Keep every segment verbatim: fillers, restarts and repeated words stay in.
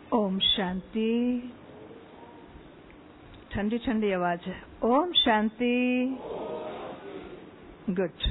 ओम शांति। ठंडी ठंडी आवाज है। ओम शांति। गुड।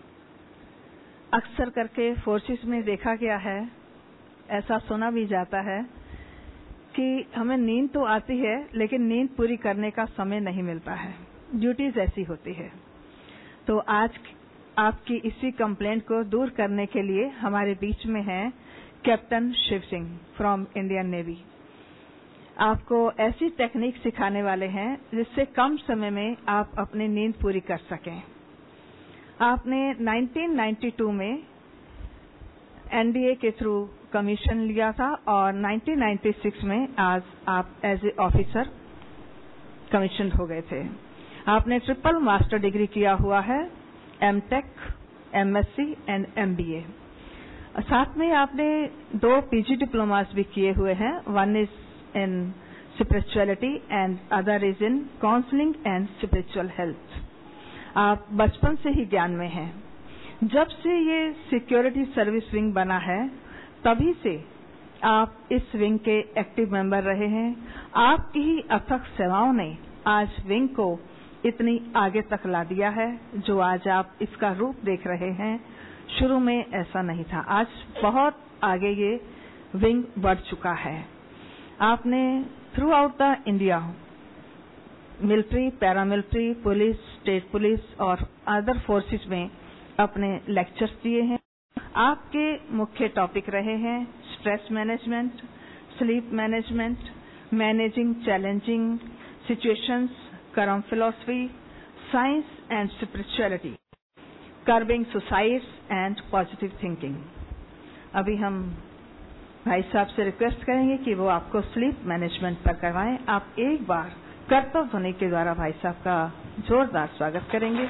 अक्सर करके फोर्सेस में देखा गया है, ऐसा सुना भी जाता है कि हमें नींद तो आती है लेकिन नींद पूरी करने का समय नहीं मिलता है, ड्यूटीज ऐसी होती है। तो आज आपकी इसी कंप्लेंट को दूर करने के लिए हमारे बीच में है captain Shiv Singh from Indian navy. आपको ऐसी टेक्निक सिखाने वाले हैं जिससे कम समय में आप अपनी नींद पूरी कर सकें। आपने नाइनटीन नाइंटी टू में एनडीए के थ्रू कमीशन लिया था और नाइनटीन नाइंटी सिक्स में आज आप एज ए ऑफिसर कमीशन हो गए थे। आपने ट्रिपल मास्टर डिग्री किया हुआ है, एमटेक, एमएससी एंड एमबीए। साथ में आपने दो पीजी डिप्लोमास भी किए हुए हैं, one is in spirituality and other is in counselling and spiritual health. आप बचपन से ही ज्ञान में हैं। जब से ये सिक्योरिटी सर्विस विंग बना है तभी से आप इस विंग के एक्टिव मेंबर रहे हैं। आपकी ही अथक सेवाओं ने आज विंग को इतनी आगे तक ला दिया है जो आज आप इसका रूप देख रहे हैं। शुरू में ऐसा नहीं था, आज बहुत आगे ये विंग बढ़ चुका है। आपने throughout the India military, paramilitary, police, state police और अदर फोर्सेस में अपने लेक्चर्स दिए हैं। आपके मुख्य टॉपिक रहे हैं stress management, sleep management, managing challenging situations, karma philosophy, science and spirituality, curbing suicides and positive thinking. अभी हम भाई साहब से रिक्वेस्ट करेंगे कि वो आपको स्लीप मैनेजमेंट पर करवाएं। आप एक बार कर्तव्य ध्वनि के द्वारा भाई साहब का जोरदार स्वागत करेंगे।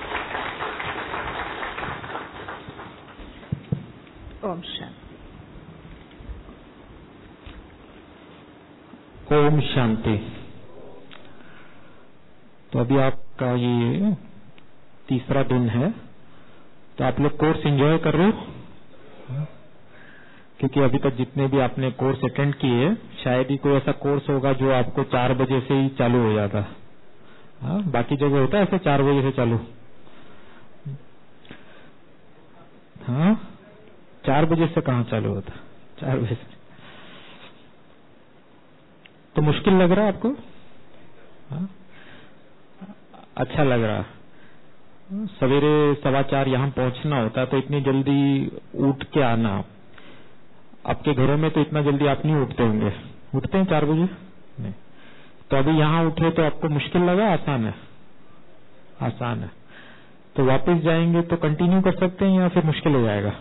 ओम शांति। ओम शांति। तो अभी आपका ये तीसरा दिन है, तो आप लोग कोर्स एंजॉय कर रहे हो? क्योंकि अभी तक जितने भी आपने कोर्स अटेंड किए, शायद ही कोई ऐसा कोर्स होगा जो आपको चार बजे से ही चालू हो जाता। हाँ, बाकी जगह होता है ऐसे चार बजे से चालू। हाँ, चार बजे से कहाँ चालू होता? चार बजे से तो मुश्किल लग रहा है आपको? हाँ? अच्छा लग रहा। सवेरे सवा चार यहाँ पहुंचना होता तो इतनी जल्दी उठ के आना। आपके घरों में तो इतना जल्दी आप नहीं उठते होंगे, उठते हैं चार बजे? नहीं। तो अभी यहाँ उठे तो आपको मुश्किल लगा? आसान है? आसान है। तो वापस जाएंगे तो कंटिन्यू कर सकते हैं या फिर मुश्किल हो जाएगा?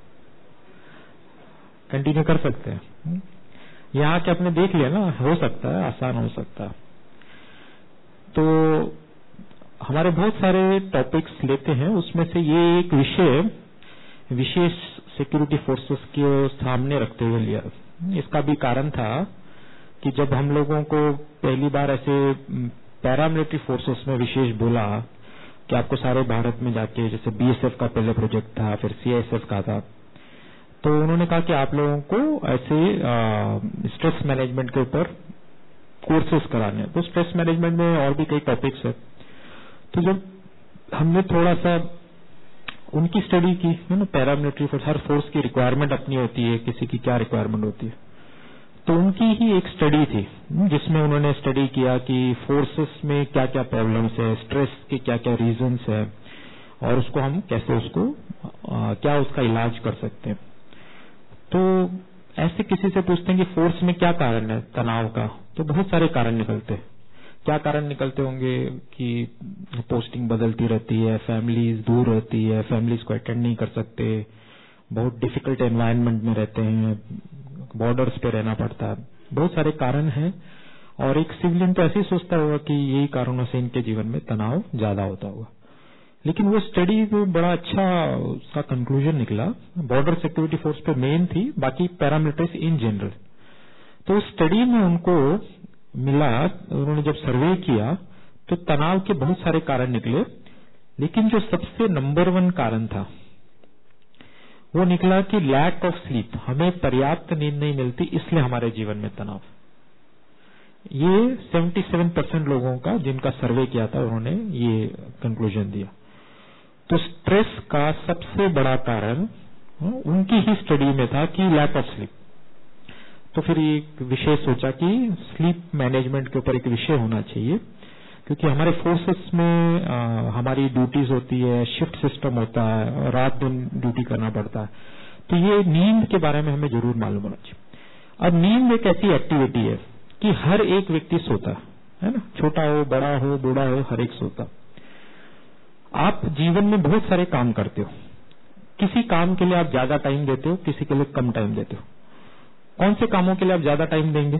कंटिन्यू कर सकते हैं। यहाँ के आपने देख लिया ना, हो सकता है, आसान हो सकता है। तो हमारे बहुत सारे टॉपिक्स लेते हैं, उसमें से ये एक विषय विशेष सिक्योरिटी फोर्सेस के सामने रखते हुए लिया। इसका भी कारण था कि जब हम लोगों को पहली बार ऐसे पैरामिलिट्री फोर्सेस में विशेष बोला कि आपको सारे भारत में जाके, जैसे बीएसएफ का पहले प्रोजेक्ट था, फिर सीआईएसएफ का था, तो उन्होंने कहा कि आप लोगों को ऐसे स्ट्रेस मैनेजमेंट के ऊपर कोर्सेज कराने। तो स्ट्रेस मैनेजमेंट में और भी कई टॉपिक्स है। तो जब हमने थोड़ा सा उनकी स्टडी की, है ना, पैरामिलिट्री फोर्स, हर फोर्स की रिक्वायरमेंट अपनी होती है, किसी की क्या रिक्वायरमेंट होती है, तो उनकी ही एक स्टडी थी जिसमें उन्होंने स्टडी किया कि फोर्सेस में क्या क्या प्रॉब्लम्स है, स्ट्रेस के क्या क्या रीजंस है और उसको हम कैसे उसको आ, क्या उसका इलाज कर सकते हैं। तो ऐसे किसी से पूछते हैं कि फोर्स में क्या कारण है तनाव का, तो बहुत सारे कारण निकलते हैं। क्या कारण निकलते होंगे कि पोस्टिंग बदलती रहती है, फैमिलीज दूर रहती है, फैमिलीज को अटेंड नहीं कर सकते, बहुत डिफिकल्ट एनवायरनमेंट में रहते हैं, बॉर्डर्स पे रहना पड़ता है, बहुत सारे कारण हैं। और एक सिविलियन तो ऐसे ही सोचता होगा कि यही कारणों से इनके जीवन में तनाव ज्यादा होता होगा। लेकिन वो स्टडी में बड़ा अच्छा उसका कंक्लूजन निकला। बॉर्डर सिक्योरिटी फोर्स पे मेन थी, बाकी पैरामिलिट्रीज इन जनरल। तो स्टडी में उनको मिला, उन्होंने जब सर्वे किया तो तनाव के बहुत सारे कारण निकले, लेकिन जो सबसे नंबर वन कारण था वो निकला कि लैक ऑफ स्लीप, हमें पर्याप्त नींद नहीं मिलती, इसलिए हमारे जीवन में तनाव। ये सतहत्तर परसेंट लोगों का जिनका सर्वे किया था उन्होंने ये कंक्लूजन दिया। तो स्ट्रेस का सबसे बड़ा कारण उनकी ही स्टडी में था कि लैक ऑफ स्लीप। तो फिर एक विषय सोचा कि स्लीप मैनेजमेंट के ऊपर एक विषय होना चाहिए, क्योंकि हमारे फोर्सेस में आ, हमारी ड्यूटीज होती है, शिफ्ट सिस्टम होता है, रात दिन ड्यूटी करना पड़ता है, तो ये नींद के बारे में हमें जरूर मालूम होना चाहिए। अब नींद एक ऐसी एक्टिविटी है कि हर एक व्यक्ति सोता है ना, छोटा हो, बड़ा हो, बूढ़ा हो, हर एक सोता। आप जीवन में बहुत सारे काम करते हो, किसी काम के लिए आप ज्यादा टाइम देते हो, किसी के लिए कम टाइम देते हो। कौन से कामों के लिए आप ज्यादा टाइम देंगे?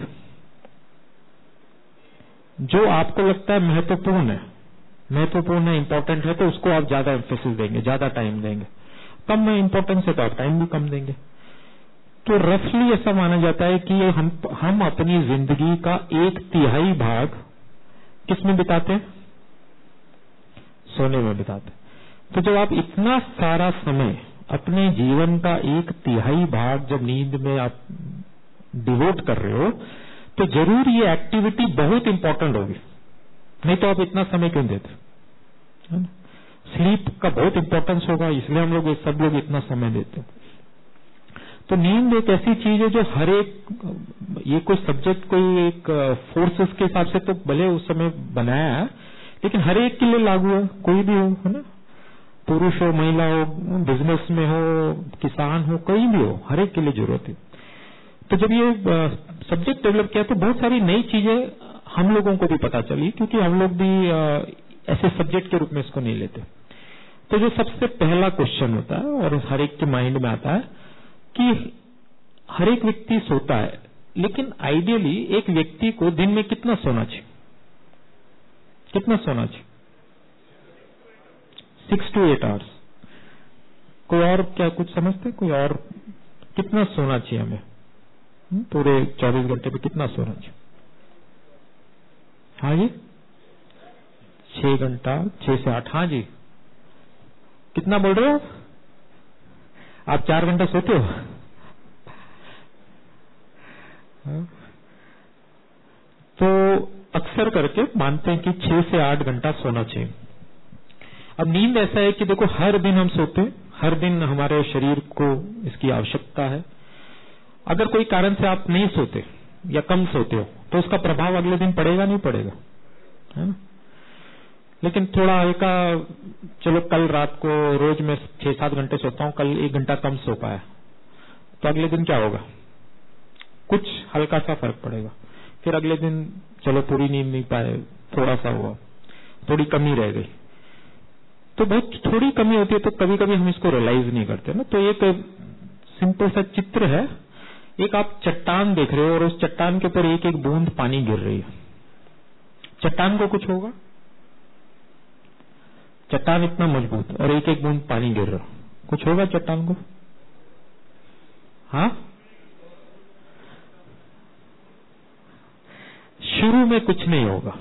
जो आपको लगता है महत्वपूर्ण है, महत्वपूर्ण है, इंपॉर्टेंट है, तो उसको आप ज्यादा एम्फेसिस देंगे, ज्यादा टाइम देंगे। कम में इंपॉर्टेंस है तो आप टाइम भी कम देंगे। तो रफली ऐसा माना जाता है कि हम हम अपनी जिंदगी का एक तिहाई भाग किस में बिताते हैं? सोने में बिताते हैं। तो जब आप इतना सारा समय अपने जीवन का एक तिहाई भाग जब नींद में आप डिवोट कर रहे हो, तो जरूर ये एक्टिविटी बहुत इंपॉर्टेंट होगी, नहीं तो आप इतना समय क्यों देते? स्लीप का बहुत इंपॉर्टेंस होगा, इसलिए हम लोग सब लोग इतना समय देते हैं। तो नींद एक ऐसी चीज है जो हर एक, ये कोई सब्जेक्ट कोई एक फोर्सेस के हिसाब से तो भले उस समय बनाया है, लेकिन हर एक के लिए लागू है, कोई भी हो, है ना, पुरुष हो, महिला हो, बिजनेस में हो, किसान हो, कोई भी हो, हर एक के लिए जरूरत है। तो जब ये सब्जेक्ट डेवलप किया तो बहुत सारी नई चीजें हम लोगों को भी पता चली, क्योंकि हम लोग भी ऐसे सब्जेक्ट के रूप में इसको नहीं लेते। तो जो सबसे पहला क्वेश्चन होता है और हर एक के माइंड में आता है कि हर एक व्यक्ति सोता है, लेकिन आइडियली एक व्यक्ति को दिन में कितना सोना चाहिए? कितना सोना चाहिए? Six to eight hours. कोई और क्या कुछ समझते? कोई और कितना सोना चाहिए हमें पूरे चौबीस घंटे में? कितना सोना चाहिए? हाँ जी, छह घंटा, छह से आठ। हाँ जी, कितना बोल रहे हो आप? चार घंटा सोते हो? तो अक्सर करके मानते हैं कि छह से आठ घंटा सोना चाहिए। अब नींद ऐसा है कि देखो, हर दिन हम सोते हैं, हर दिन हमारे शरीर को इसकी आवश्यकता है। अगर कोई कारण से आप नहीं सोते या कम सोते हो तो उसका प्रभाव अगले दिन पड़ेगा नहीं पड़ेगा, है ना? लेकिन थोड़ा हल्का, चलो कल रात को रोज मैं छह सात घंटे सोता हूं, कल एक घंटा कम सो पाया, तो अगले दिन क्या होगा? कुछ हल्का सा फर्क पड़ेगा। फिर अगले दिन चलो पूरी नींद नहीं पाए, थोड़ा सा हुआ, थोड़ी कमी रह गई। तो बहुत थोड़ी कमी होती है तो कभी कभी हम इसको रियलाइज नहीं करते ना। तो एक सिंपल सा चित्र है, एक आप चट्टान देख रहे हो और उस चट्टान के ऊपर एक एक बूंद पानी गिर रही है। चट्टान को कुछ होगा? चट्टान इतना मजबूत और एक एक बूंद पानी गिर रहा, कुछ होगा चट्टान को? हाँ, शुरू में कुछ नहीं होगा,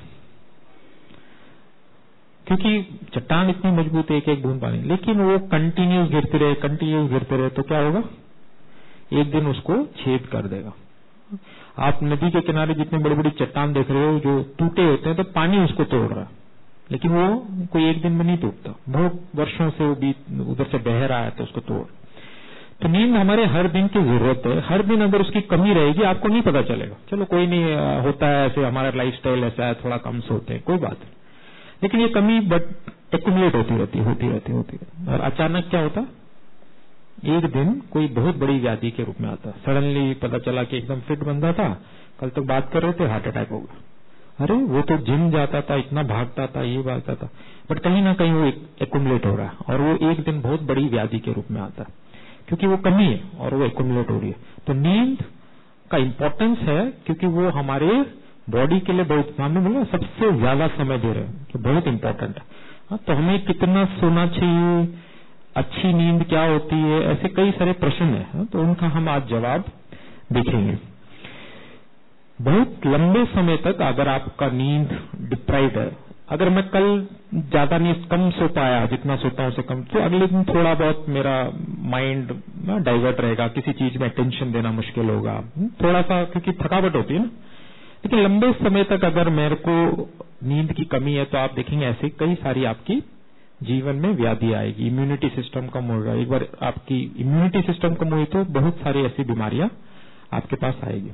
क्योंकि चट्टान इतनी मजबूत है, एक एक बूंद पानी। लेकिन वो कंटिन्यूस गिरते रहे, कंटिन्यूस गिरते रहे तो क्या होगा? एक दिन उसको छेद कर देगा। आप नदी के किनारे जितने बड़ी बड़ी चट्टान देख रहे हो जो टूटे होते हैं, तो पानी उसको तोड़ रहा है, लेकिन वो कोई एक दिन में नहीं टूटता, बहुत वर्षों से वो बीच उधर से बह रहा है तो उसको तोड़। तो नींद हमारे हर दिन की जरूरत है। हर दिन अगर उसकी कमी रहेगी आपको नहीं पता चलेगा, चलो कोई नहीं, होता है ऐसे, हमारा लाइफस्टाइल ऐसा है, थोड़ा कम सोते हैं, कोई बात नहीं। लेकिन ये कमी बट एक्यूमुलेट होती रहती होती रहती होती रहती और अचानक क्या होता? एक दिन कोई बहुत बड़ी व्याधि के रूप में आता। सडनली पता चला कि एकदम फिट बंदा था, कल तक बात कर रहे थे, हार्ट अटैक हो गया। अरे वो तो जिम जाता था, इतना भागता था, ये भागता था, बट कहीं ना कहीं वो एक्यूमुलेट हो रहा है और वो एक दिन बहुत बड़ी व्याधि के रूप में आता है, क्योंकि वो कमी है और वो एक्यूमुलेट हो रही है। तो नींद का इंपॉर्टेंस है क्योंकि वो हमारे बॉडी के लिए बहुत, हमने बोला सबसे ज्यादा समय दे रहे हैं, तो बहुत इंपॉर्टेंट है। तो हमें कितना सोना चाहिए, अच्छी नींद क्या होती है, ऐसे कई सारे प्रश्न हैं, तो उनका हम आज जवाब देखेंगे। बहुत लंबे समय तक अगर आपका नींद डिप्राइव्ड है, अगर मैं कल ज्यादा नहीं कम सो पाया, जितना सोता हूं उससे कम, तो अगले दिन थोड़ा बहुत मेरा माइंड डाइवर्ट रहेगा, किसी चीज में अटेंशन देना मुश्किल होगा, थोड़ा सा, क्योंकि थकावट होती है ना। लेकिन लंबे समय तक अगर मेरे को नींद की कमी है तो आप देखेंगे ऐसे कई सारी आपकी जीवन में व्याधि आएगी, इम्यूनिटी सिस्टम कम होगा। एक बार आपकी इम्यूनिटी सिस्टम कम हुई तो बहुत सारी ऐसी बीमारियां आपके पास आएगी।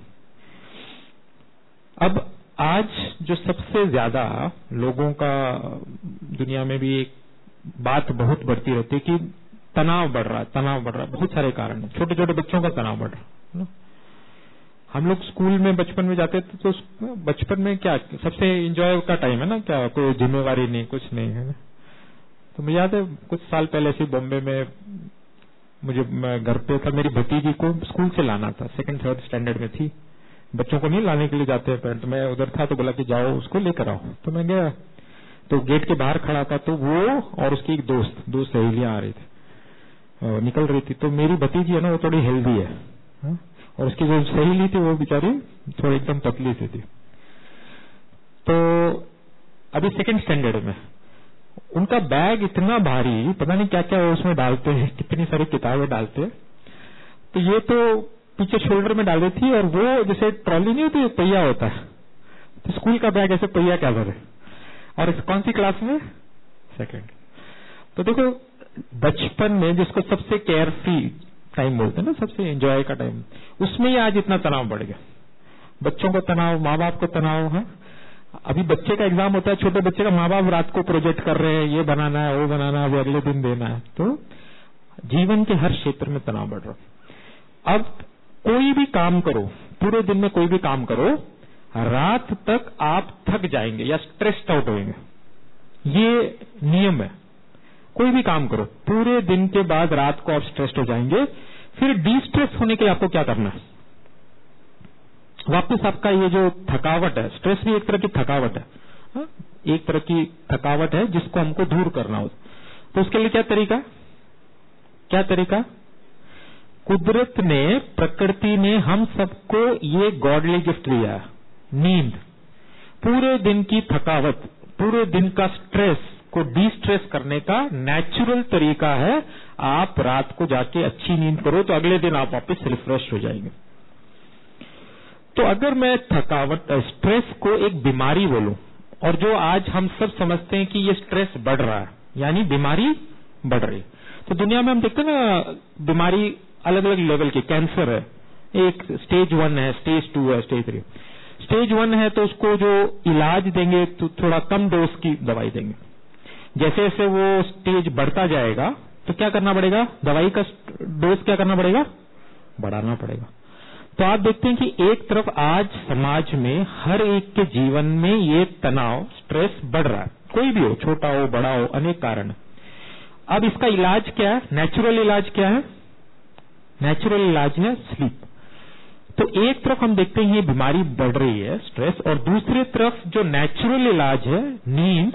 अब आज जो सबसे ज्यादा लोगों का दुनिया में भी एक बात बहुत बढ़ती रहती है कि तनाव बढ़ रहा है, तनाव बढ़ रहा है, बहुत सारे कारण है। छोटे छोटे बच्चों का तनाव बढ़ रहा है। हम लोग स्कूल में बचपन में जाते थे तो बचपन में क्या सबसे एंजॉय का टाइम है ना, क्या कोई जिम्मेवारी नहीं, कुछ नहीं है ना। तो मुझे याद है कुछ साल पहले से बॉम्बे में मुझे घर पे था, मेरी भतीजी को स्कूल से लाना था, सेकंड थर्ड स्टैंडर्ड में थी। बच्चों को नहीं लाने के लिए जाते हैं पेरेंट, मैं उधर था तो बोला कि जाओ उसको लेकर आओ। तो मैं गया तो गेट के बाहर खड़ा था, तो वो और उसकी एक दोस्त दो सहेलियां आ रही थी, निकल रही थी। तो मेरी भतीजी है ना वो थोड़ी हेल्दी है, हा? और उसकी जो सहेली थी वो बेचारी थोड़ी एकदम पतली सी थी। तो अभी सेकंड स्टैंडर्ड में उनका बैग इतना भारी, पता नहीं क्या क्या उसमें डालते हैं, कितनी सारी किताबें डालते हैं। तो ये तो पीछे शोल्डर में डाल रही थी और वो जैसे ट्रॉली नहीं होती, पहिया होता है, तो स्कूल का बैग ऐसे पहिया क्या करे। और कौन सी क्लास में? सेकंड। तो देखो बचपन में जिसको सबसे केयर फ्री टाइम बोलते हैं ना, सबसे एंजॉय का टाइम, उसमें ही आज इतना तनाव बढ़ गया। बच्चों को तनाव, माँ बाप को तनाव है। अभी बच्चे का एग्जाम होता है, छोटे बच्चे का, माँ बाप रात को प्रोजेक्ट कर रहे हैं, ये बनाना है, वो बनाना है, वो अगले दिन देना है। तो जीवन के हर क्षेत्र में तनाव बढ़ रहा। अब कोई भी काम करो, पूरे दिन में कोई भी काम करो, रात तक आप थक जाएंगे या स्ट्रेस्ड आउट होंगे, ये नियम है। कोई भी काम करो, पूरे दिन के बाद रात को आप स्ट्रेस्ड हो जाएंगे। फिर डी स्ट्रेस होने के लिए आपको क्या करना है? वापस आपका ये जो थकावट है, स्ट्रेस भी एक तरह की थकावट है, हा? एक तरह की थकावट है जिसको हमको दूर करना हो। तो उसके लिए क्या तरीका क्या तरीका कुदरत ने, प्रकृति ने हम सबको ये गॉडली गिफ्ट दिया है, नींद। पूरे दिन की थकावट, पूरे दिन का स्ट्रेस को डी स्ट्रेस करने का नेचुरल तरीका है। आप रात को जाके अच्छी नींद करो तो अगले दिन आप वापस रिफ्रेश हो जाएंगे। तो अगर मैं थकावट, स्ट्रेस को एक बीमारी बोलूं, और जो आज हम सब समझते हैं कि ये स्ट्रेस बढ़ रहा है, यानी बीमारी बढ़ रही, तो दुनिया में हम देखते हैं ना बीमारी अलग अलग लेवल की। कैंसर है, एक स्टेज वन है, स्टेज टू है, स्टेज थ्री। स्टेज वन है तो उसको जो इलाज देंगे तो थोड़ा कम डोज की दवाई देंगे। जैसे जैसे वो स्टेज बढ़ता जाएगा तो क्या करना पड़ेगा? दवाई का डोज क्या करना पड़ेगा? बढ़ाना पड़ेगा। तो आप देखते हैं कि एक तरफ आज समाज में हर एक के जीवन में ये तनाव, स्ट्रेस बढ़ रहा है, कोई भी हो, छोटा हो बड़ा हो, अनेक कारण। अब इसका इलाज क्या है? नेचुरल इलाज क्या है? नेचुरल इलाज है स्लीप। तो एक तरफ हम देखते हैं ये बीमारी बढ़ रही है, स्ट्रेस, और दूसरी तरफ जो नेचुरल इलाज है नींद,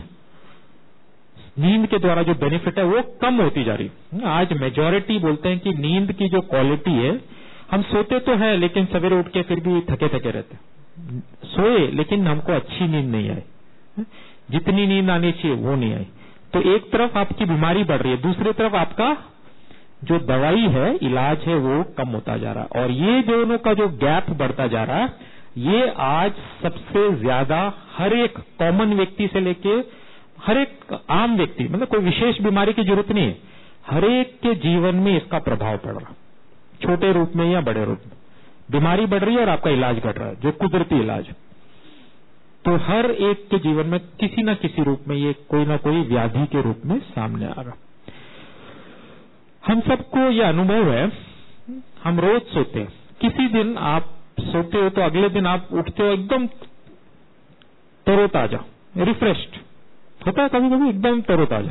नींद के द्वारा जो बेनिफिट है वो कम होती जा रही है। आज मेजॉरिटी बोलते हैं कि नींद की जो क्वालिटी है, हम सोते तो है लेकिन सवेरे उठ के फिर भी थके थके रहते, सोए लेकिन हमको अच्छी नींद नहीं आई, जितनी नींद आनी चाहिए वो नहीं आई। तो एक तरफ आपकी बीमारी बढ़ रही है, दूसरी तरफ आपका जो दवाई है, इलाज है, वो कम होता जा रहा है। और ये दोनों का जो गैप बढ़ता जा रहा है, ये आज सबसे ज्यादा हर एक कॉमन व्यक्ति से लेके हर एक आम व्यक्ति, मतलब कोई विशेष बीमारी की जरूरत नहीं है, हर एक के जीवन में इसका प्रभाव पड़ रहा है, छोटे रूप में या बड़े रूप में। बीमारी बढ़ रही है और आपका इलाज घट रहा है, जो कुदरती इलाज। तो हर एक के जीवन में किसी न किसी रूप में ये कोई ना कोई व्याधि के रूप में सामने आ रहा। हम सबको ये अनुभव है, हम रोज सोते हैं, किसी दिन आप सोते हो तो अगले दिन आप उठते हो एकदम तरोताजा, रिफ्रेश्ड होता है, कभी कभी एकदम तरोताजा।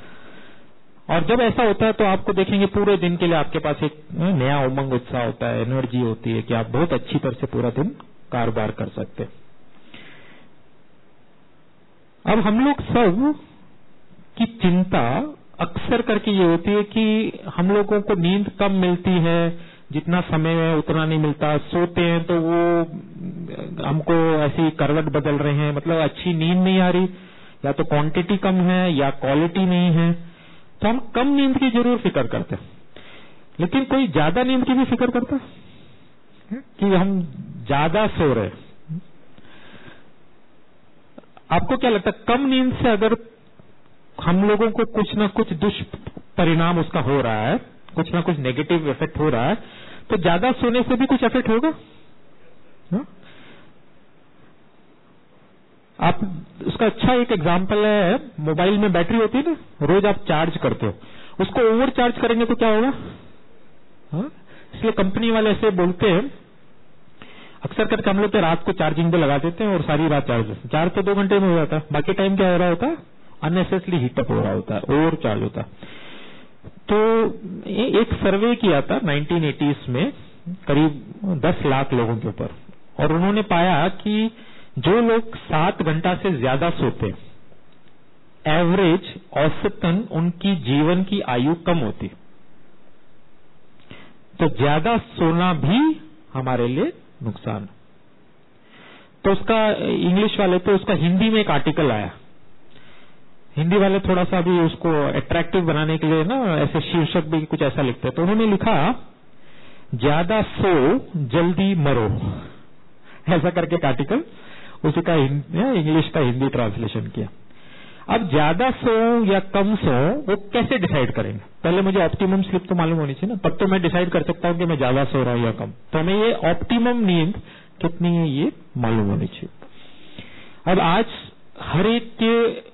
और जब ऐसा होता है तो आपको देखेंगे पूरे दिन के लिए आपके पास एक नया उमंग, उत्साह होता है, एनर्जी होती है कि आप बहुत अच्छी तरह से पूरा दिन कारोबार कर सकते हैं। अब हम लोग सब की चिंता अक्सर करके ये होती है कि हम लोगों को नींद कम मिलती है, जितना समय है उतना नहीं मिलता, सोते हैं तो वो हमको ऐसी करवट बदल रहे हैं, मतलब अच्छी नींद नहीं आ रही, या तो क्वांटिटी कम है या क्वालिटी नहीं है, तो हम कम नींद की जरूर फिक्र करते हैं। लेकिन कोई ज्यादा नींद की भी फिक्र करता है कि हम ज्यादा सो रहे। आपको क्या लगता है, कम नींद से अगर हम लोगों को कुछ ना कुछ दुष्परिणाम उसका हो रहा है, कुछ ना कुछ नेगेटिव इफेक्ट हो रहा है, तो ज्यादा सोने से भी कुछ इफेक्ट होगा? हा? आप उसका अच्छा एक एग्जांपल है, मोबाइल में बैटरी होती है ना, रोज आप चार्ज करते हो, उसको ओवर चार्ज करेंगे तो क्या होगा? हा? इसलिए कंपनी वाले ऐसे बोलते हैं, अक्सर करके हम लोग तो रात को चार्जिंग पे लगा देते हैं और सारी रात चार्ज चार्ज तो दो घंटे में हो जाता है, बाकी टाइम क्या हो रहा होता है? अननेसेसरी हीटअप हो रहा होता है, ओवर चार्ज होता है। तो एक सर्वे किया था नाइनटीन एटीज़ में करीब दस लाख लोगों के ऊपर, और उन्होंने पाया कि जो लोग सात घंटा से ज्यादा सोते, एवरेज औसतन उनकी जीवन की आयु कम होती। तो ज्यादा सोना भी हमारे लिए नुकसान। तो उसका इंग्लिश वाले तो उसका हिंदी में एक आर्टिकल आया, हिंदी वाले थोड़ा सा भी उसको अट्रैक्टिव बनाने के लिए ना ऐसे शीर्षक भी कुछ ऐसा लिखते हैं, तो उन्होंने लिखा ज्यादा सो जल्दी मरो, ऐसा करके एक आर्टिकल, उसी का इंग्लिश का हिंदी ट्रांसलेशन किया। अब ज्यादा सो या कम सो वो कैसे डिसाइड करेंगे? पहले मुझे ऑप्टिमम स्लीप तो मालूम होनी चाहिए ना, तब तो मैं डिसाइड कर सकता हूं कि मैं ज्यादा सो रहा हूं या कम। तो हमें ये ऑप्टिमम नींद कितनी है ये मालूम होनी चाहिए। अब आज हर एक के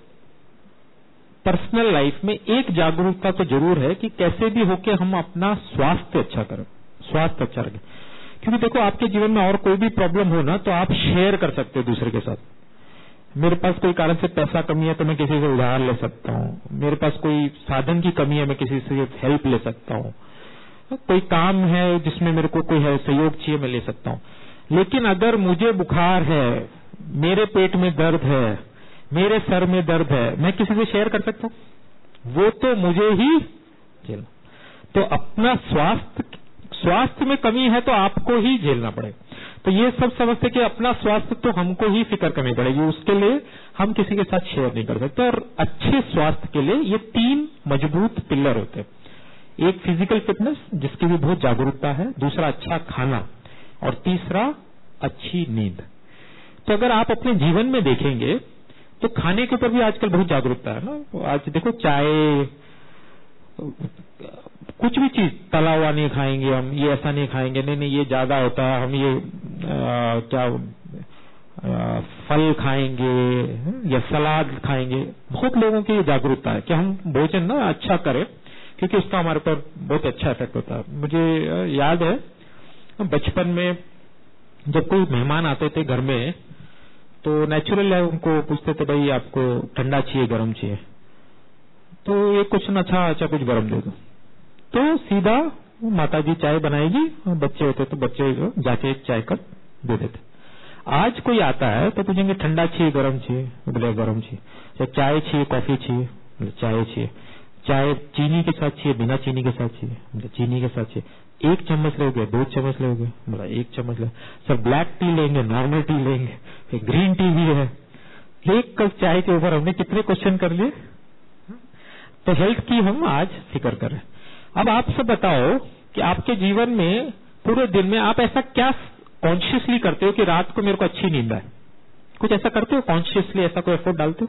पर्सनल लाइफ में एक जागरूकता तो जरूर है कि कैसे भी होके हम अपना स्वास्थ्य अच्छा करें, स्वास्थ्य अच्छा रखें। क्योंकि देखो, आपके जीवन में और कोई भी प्रॉब्लम हो ना, तो आप शेयर कर सकते हो दूसरे के साथ। मेरे पास कोई कारण से पैसा कमी है तो मैं किसी से उधार ले सकता हूं, मेरे पास कोई साधन की कमी है मैं किसी से हेल्प ले सकता हूं, कोई काम है जिसमें मेरे को कोई है सहयोग चाहिए मैं ले सकता हूं। लेकिन अगर मुझे बुखार है, मेरे पेट में दर्द है, मेरे सर में दर्द है, मैं किसी से शेयर कर सकता हूं? वो तो मुझे ही झेलना। तो अपना स्वास्थ्य स्वास्थ्य में कमी है तो आपको ही झेलना पड़ेगा। तो ये सब समझते कि अपना स्वास्थ्य तो हमको ही फिक्र करनी पड़ेगी, उसके लिए हम किसी के साथ शेयर नहीं कर सकते। और अच्छे स्वास्थ्य के लिए ये तीन मजबूत पिलर होते हैं। एक फिजिकल फिटनेस जिसकी भी बहुत जागरूकता है, दूसरा अच्छा खाना, और तीसरा अच्छी नींद। तो अगर आप अपने जीवन में देखेंगे तो खाने के ऊपर भी आजकल बहुत जागरूकता है ना। आज देखो, चाय, कुछ भी चीज तला हुआ नहीं खाएंगे हम, ये ऐसा नहीं खाएंगे, नहीं नहीं ये ज्यादा होता है, हम ये आ, क्या आ, फल खाएंगे या सलाद खाएंगे। बहुत लोगों की ये जागरूकता है कि हम भोजन ना अच्छा करें, क्योंकि उसका हमारे ऊपर बहुत अच्छा इफेक्ट होता है। मुझे याद है बचपन में जब कोई मेहमान आते थे घर में, तो नेचुरल है उनको पूछते थे, भाई आपको ठंडा चाहिए गरम चाहिए? तो ये कुछ न अच्छा अच्छा कुछ गरम दे दो। तो सीधा माता जी चाय बनाएगी, बच्चे होते तो बच्चे जाके चाय कप दे देते। आज कोई आता है तो पूछेंगे ठंडा चाहिए गरम चाहिए? बोले गरम चाहिए। चाय चाहिए कॉफी चाहिए? बोले चाय चाहिए। चाय चीनी के साथ चाहिए बिना चीनी के साथ चाहिए? बोले चीनी के साथ चाहिए। एक चम्मच लोगे, दो चम्मच लोगे? बोला एक चम्मच लोगे। सर ब्लैक टी लेंगे, नॉर्मल टी लेंगे, फिर ग्रीन टी भी है। एक कप चाय के ऊपर हमने कितने क्वेश्चन कर लिए। तो हेल्थ की हम आज फिक्र करें। अब आप सब बताओ कि आपके जीवन में पूरे दिन में आप ऐसा क्या कॉन्शियसली करते हो कि रात को मेरे को अच्छी नींद आए? कुछ ऐसा करते हो कॉन्शियसली, ऐसा कोई एफर्ट डालते हो?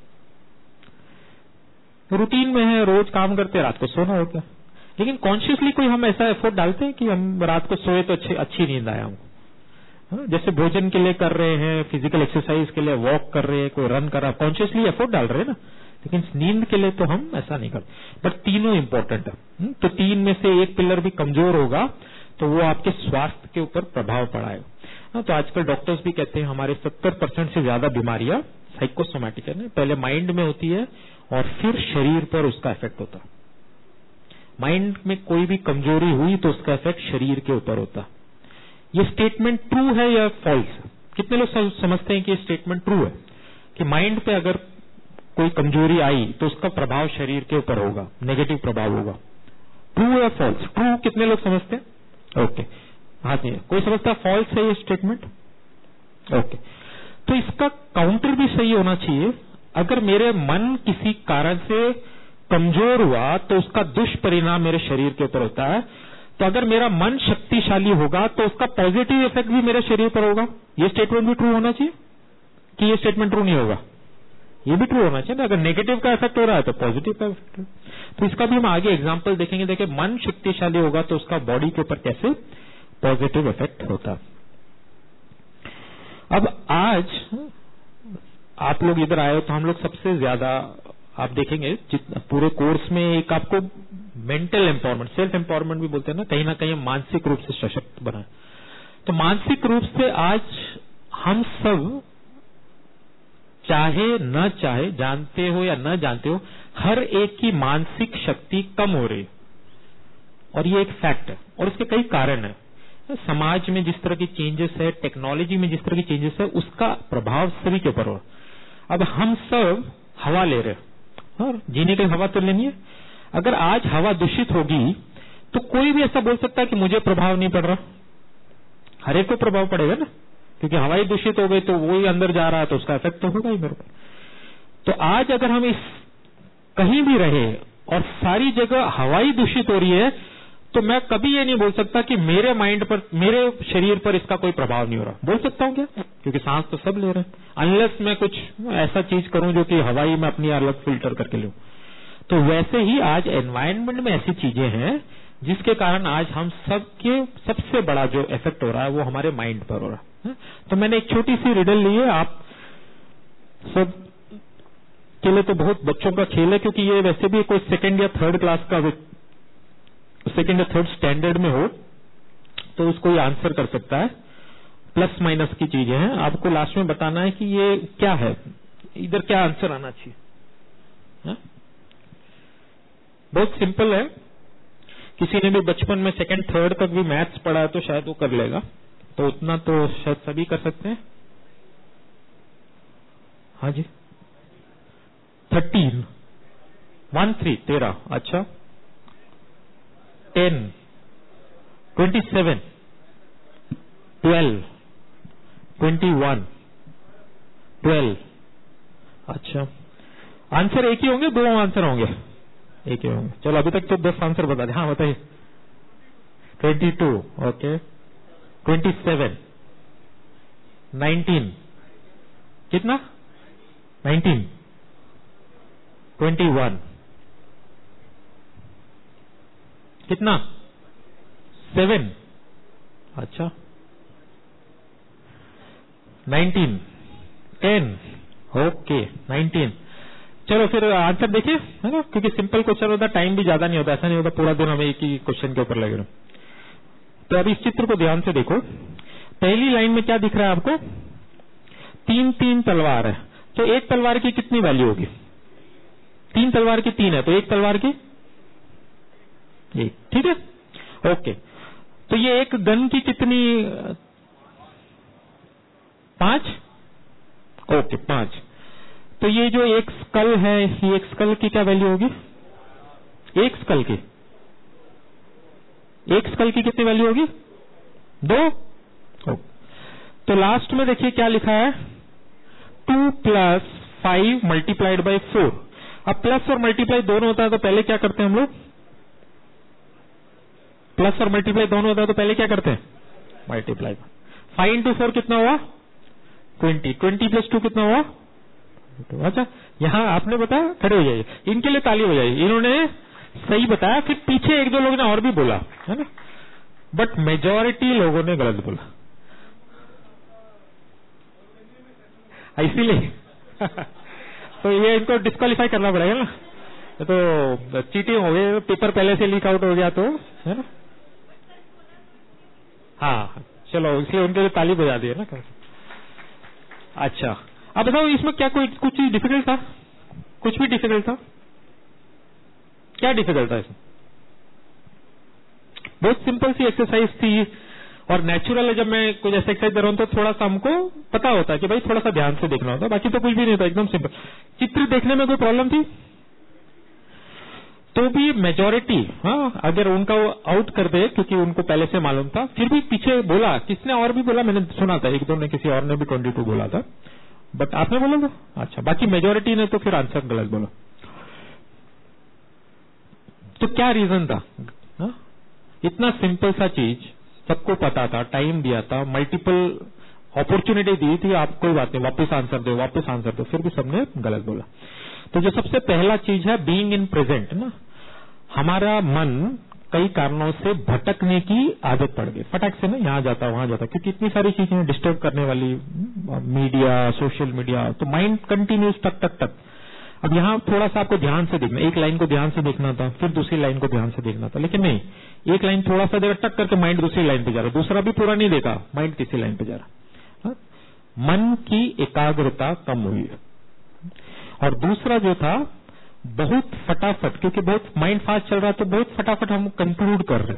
रूटीन में है, रोज काम करते हैं, रात को सोना होता है, लेकिन कॉन्शियसली कोई हम ऐसा एफर्ट डालते हैं कि हम रात को सोए तो अच्छी अच्छी नींद आए हमको? जैसे भोजन के लिए कर रहे हैं, फिजिकल एक्सरसाइज के लिए वॉक कर रहे हैं, कोई रन कर रहा है, कॉन्शियसली एफर्ट डाल रहे हैं ना। लेकिन नींद के लिए तो हम ऐसा नहीं करते। बट तीनों इंपॉर्टेंट है। तो तीन में से एक पिलर भी कमजोर होगा तो वो आपके स्वास्थ्य के ऊपर प्रभाव पड़ाएगा। तो आजकल डॉक्टर्स भी कहते हैं हमारे सत्तर परसेंट से ज्यादा बीमारियां साइकोसोमैटिक है, पहले माइंड में होती है और फिर शरीर पर उसका इफेक्ट होता है। माइंड में कोई भी कमजोरी हुई तो उसका इफेक्ट शरीर के ऊपर होता। ये स्टेटमेंट ट्रू है या फॉल्स? कितने लोग समझते हैं कि ये स्टेटमेंट ट्रू है कि माइंड पे अगर कोई कमजोरी आई तो उसका प्रभाव शरीर के ऊपर होगा, नेगेटिव प्रभाव होगा? ट्रू या फॉल्स? ट्रू कितने लोग समझते हैं? ओके, हाथ नहीं। कोई समझता फॉल्स है ये स्टेटमेंट? ओके, तो इसका काउंटर भी सही होना चाहिए। अगर मेरे मन किसी कारण से कमजोर हुआ तो उसका दुष्परिणाम मेरे शरीर के ऊपर होता है। तो अगर मेरा मन शक्तिशाली होगा तो उसका पॉजिटिव इफेक्ट भी मेरे शरीर पर होगा। ये स्टेटमेंट भी ट्रू होना चाहिए कि ये स्टेटमेंट ट्रू नहीं होगा? ये भी ट्रू होना चाहिए ना। अगर नेगेटिव का इफेक्ट हो रहा है तो पॉजिटिव का इफेक्ट है। तो इसका भी हम आगे एग्जांपल देखेंगे। देखिए, मन शक्तिशाली होगा तो उसका बॉडी के ऊपर कैसे पॉजिटिव इफेक्ट होता है। अब आज आप लोग इधर आए हो तो हम लोग सबसे ज्यादा आप देखेंगे जितना पूरे कोर्स में एक आपको मेंटल एम्पावरमेंट, सेल्फ एम्पावरमेंट भी बोलते हैं ना, कहीं ना कहीं मानसिक रूप से सशक्त बनाए। तो मानसिक रूप से आज हम सब चाहे न चाहे, जानते हो या न जानते हो, हर एक की मानसिक शक्ति कम हो रही है और ये एक फैक्ट है। और इसके कई कारण है। समाज में जिस तरह की चेंजेस है, टेक्नोलॉजी में जिस तरह की चेंजेस है, उसका प्रभाव सभी के ऊपर हो। अब हम सब हवा ले रहे हैं और जीने की हवा तो लेनी है। अगर आज हवा दूषित होगी तो कोई भी ऐसा बोल सकता है कि मुझे प्रभाव नहीं पड़ रहा। हर एक को प्रभाव पड़ेगा ना, क्योंकि हवा ही दूषित हो गई तो वो ही अंदर जा रहा है तो उसका इफेक्ट तो होगा ही मेरे को। तो आज अगर हम इस कहीं भी रहे और सारी जगह हवा ही दूषित हो रही है तो मैं कभी ये नहीं बोल सकता कि मेरे माइंड पर, मेरे शरीर पर इसका कोई प्रभाव नहीं हो रहा। बोल सकता हूं क्या? क्योंकि सांस तो सब ले रहे हैं, अनलेस मैं कुछ ऐसा चीज करूं जो कि हवा ही मैं अपनी अलग फिल्टर करके लूं। तो वैसे ही आज एनवायरनमेंट में ऐसी चीजें हैं जिसके कारण आज हम सबके सबसे बड़ा जो इफेक्ट हो रहा है वो हमारे माइंड पर हो रहा है। तो मैंने एक छोटी सी रिडल ली है, आप सब के लिए तो बहुत बच्चों का खेल है, क्योंकि ये वैसे भी कोई सेकेंड या थर्ड क्लास का, सेकेंड या थर्ड स्टैंडर्ड में हो तो उसको ये आंसर कर सकता है। प्लस माइनस की चीजें हैं, आपको लास्ट में बताना है कि ये क्या है, इधर क्या आंसर आना चाहिए। हा? बहुत सिंपल है। किसी ने भी बचपन में सेकंड थर्ड तक भी मैथ्स पढ़ा है तो शायद वो कर लेगा, तो उतना तो शायद सभी कर सकते हैं। हाँ जी, थर्टीन, वन थ्री तेरह, अच्छा, ten, twenty seven, twelve, twenty one, twelve, अच्छा। आंसर एक ही होंगे, दो आंसर होंगे? एक ही होंगे। चलो अभी तक तो दस आंसर बता दें। हाँ बताइए। Twenty two, okay, twenty seven, nineteen, कितना? नाइनटीन, ट्वेंटी वन, कितना? सेवन, अच्छा, नाइनटीन, टेन, ओके, नाइनटीन। चलो फिर आंसर देखिए, है ना, क्योंकि सिंपल क्वेश्चन होता है, टाइम भी ज्यादा नहीं होता, ऐसा नहीं होता पूरा दिन हमें एक ही क्वेश्चन के ऊपर लगे रहो। तो अभी इस चित्र को ध्यान से देखो। पहली लाइन में क्या दिख रहा है आपको? तीन तीन तलवार है। तो एक तलवार की कितनी वैल्यू होगी? तीन तलवार की तीन है तो एक तलवार की एक, ठीक है, ओके। तो ये एक गन की कितनी? पांच, ओके, पांच। तो ये जो एक स्कल है, ये एक स्कल की क्या वैल्यू होगी? एक स्कल की, एक स्कल की कितनी वैल्यू होगी? दो, ओके। तो लास्ट में देखिए क्या लिखा है? Two plus five multiplied by four. अब प्लस और मल्टीप्लाई दोनों होता है तो पहले क्या करते हैं हम लोग? प्लस और मल्टीप्लाई दोनों होता है तो पहले क्या करते हैं? मल्टीप्लाई। फाइव इंटू फोर कितना हुआ? ट्वेंटी। ट्वेंटी प्लस टू कितना हुआ? अच्छा, यहां आपने बताया, खड़े हो जाइए, इनके लिए ताली हो जाइए, इन्होंने सही बताया। फिर पीछे एक दो लोगों ने और भी बोला, है ना, बट मेजॉरिटी लोगों ने गलत बोला, इसीलिए तो ये इनको डिस्क्वालीफाई करना पड़ेगा ना। तो चीटिंग हो गई, पेपर पहले से लीक आउट हो गया तो, है ना। हाँ चलो, इसलिए उनके लिए ताली बजा दी है ना। अच्छा, अब बताओ इसमें क्या कोई कुछ डिफिकल्ट था? कुछ भी डिफिकल्ट था? क्या डिफिकल्ट था इसमें? बहुत सिंपल सी एक्सरसाइज थी और नेचुरल है। जब मैं कुछ ऐसा एक्सरसाइज कर रहा हूं तो थोड़ा सा हमको पता होता है कि भाई थोड़ा सा ध्यान से देखना होता है, बाकी तो कुछ भी नहीं था, एकदम सिंपल। चित्र देखने में कोई प्रॉब्लम थी तो भी मेजॉरिटी, हाँ, अगर उनका वो आउट कर दे क्योंकि उनको पहले से मालूम था, फिर भी पीछे बोला, किसने और भी बोला, मैंने सुना था, एक दो ने, किसी और ने भी ट्वेंटी टू बोला था, बट आपने बोला था, अच्छा, बाकी मेजोरिटी ने तो फिर आंसर गलत बोला। तो क्या रीजन था? हा? इतना सिंपल सा चीज, सबको पता था, टाइम दिया था, मल्टीपल अपॉर्चुनिटी दी थी, आप कोई बात नहीं, वापस आंसर दो, वापस आंसर दो, फिर भी सबने गलत बोला। तो जो सबसे पहला चीज है बीइंग इन प्रेजेंट ना, हमारा मन कई कारणों से भटकने की आदत पड़ गई, फटाक से ना यहाँ जाता वहां जाता, क्योंकि इतनी सारी चीजें डिस्टर्ब करने वाली, मीडिया, सोशल मीडिया, तो माइंड कंटिन्यूस टक टक टक। अब यहाँ थोड़ा सा आपको ध्यान से देखना, एक लाइन को ध्यान से देखना था, फिर दूसरी लाइन को ध्यान से देखना था, लेकिन नहीं, एक लाइन थोड़ा सा देर टक करके माइंड दूसरी लाइन पे जा रहा, दूसरा भी पूरा नहीं देखा, माइंड तीसरी लाइन पे जा रहा। मन की एकाग्रता कम हुई है। और दूसरा जो था, बहुत फटाफट, क्योंकि बहुत माइंड फास्ट चल रहा है तो बहुत फटाफट हम कंक्लूड कर रहे।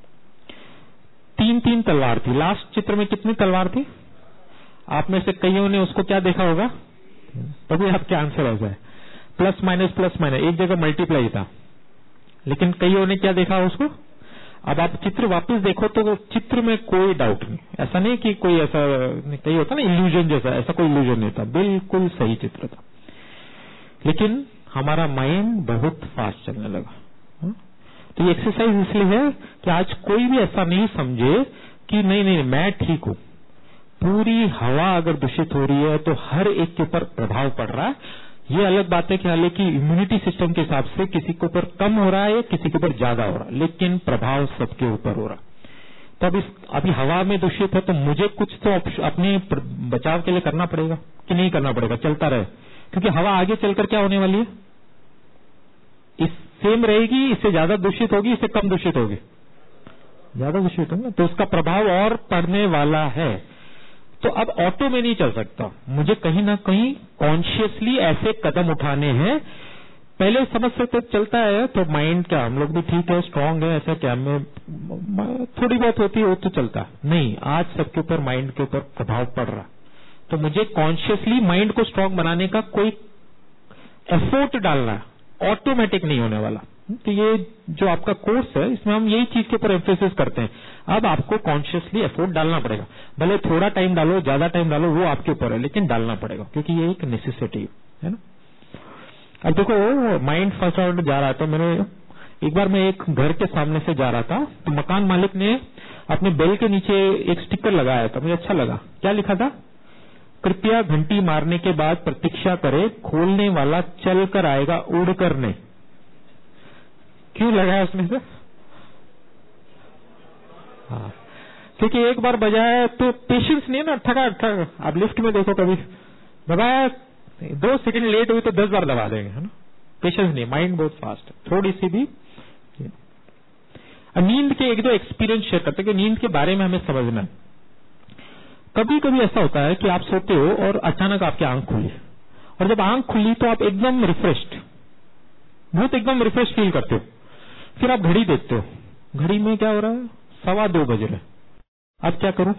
तीन तीन तलवार थी, लास्ट चित्र में कितनी तलवार थी? आप में से कईयों ने उसको क्या देखा होगा, तभी आपके आंसर आ जाए, प्लस माइनस प्लस माइनस, एक जगह मल्टीप्लाई था, लेकिन कईयों ने क्या देखा उसको? अब आप चित्र वापस देखो तो चित्र में कोई डाउट नहीं, ऐसा नहीं कि कोई ऐसा कहीं होता ना इल्यूजन जैसा, ऐसा कोई इल्यूजन नहीं था, बिल्कुल सही चित्र था, लेकिन हमारा माइंड बहुत फास्ट चलने लगा। तो ये एक्सरसाइज इसलिए है कि आज कोई भी ऐसा नहीं समझे कि नहीं नहीं मैं ठीक हूं। पूरी हवा अगर दूषित हो रही है तो हर एक के ऊपर प्रभाव पड़ रहा है। ये अलग बात है कि हालांकि इम्यूनिटी सिस्टम के हिसाब से किसी के ऊपर कम हो रहा है, किसी के ऊपर ज्यादा हो रहा है, लेकिन प्रभाव सबके ऊपर हो रहा है। तो अब इस अभी हवा में दूषित है तो मुझे कुछ तो अपने बचाव के लिए करना पड़ेगा कि नहीं करना पड़ेगा, चलता रहे, क्योंकि हवा आगे चलकर क्या होने वाली है, इस सेम रहेगी, इससे ज्यादा दूषित होगी, इससे कम दूषित होगी, ज्यादा दूषित होगी, तो उसका प्रभाव और पड़ने वाला है। तो अब ऑटो में नहीं चल सकता, मुझे कहीं ना कहीं कॉन्शियसली ऐसे कदम उठाने हैं। पहले समझ सकते चलता है तो माइंड क्या, हम लोग भी ठीक है, स्ट्रांग है, ऐसा क्या, मैं थोड़ी बहुत होती है वो तो चलता नहीं, आज सबके ऊपर माइंड के ऊपर प्रभाव पड़ रहा, तो मुझे कॉन्शियसली माइंड को स्ट्रांग बनाने का कोई एफर्ट डालना है, ऑटोमेटिक नहीं होने वाला। तो ये जो आपका कोर्स है इसमें हम यही चीज के ऊपर एम्फेसिस करते हैं। अब आपको कॉन्शियसली एफर्ट डालना पड़ेगा, भले थोड़ा टाइम डालो, ज्यादा टाइम डालो, वो आपके ऊपर है, लेकिन डालना पड़ेगा, क्योंकि ये एक नेसेसिटी है ना। अब देखो माइंड फर्स्ट ऑर्डर जा रहा है, तो मैंने एक बार मैं एक घर के सामने से जा रहा था, तो मकान मालिक ने अपने बेल के नीचे एक स्टिकर लगाया था, मुझे अच्छा लगा। क्या लिखा था? कृपया घंटी मारने के बाद प्रतीक्षा करे, खोलने वाला चल कर आएगा, उड़ कर नहीं। क्यों लगाया उसमें से? हाँ, क्योंकि एक बार बजाया तो पेशेंस नहीं है ना, ठगा ठगा। आप लिफ्ट में देखो, कभी दबाया, दो सेकंड लेट हुई तो दस बार दबा देंगे, है ना। पेशेंस नहीं, माइंड बहुत फास्ट है, थोड़ी सी भी। नींद के एक दो एक्सपीरियंस शेयर करते हैं कि नींद के बारे में हमें समझना है। कभी कभी ऐसा होता है कि आप सोते हो और अचानक आपकी आंख खुली, और जब आंख खुली तो आप एकदम रिफ्रेश्ड, बहुत एकदम रिफ्रेश फील करते हो। फिर आप घड़ी देखते हो, घड़ी में क्या हो रहा है, सवा दो बज रहे। अब क्या करूं,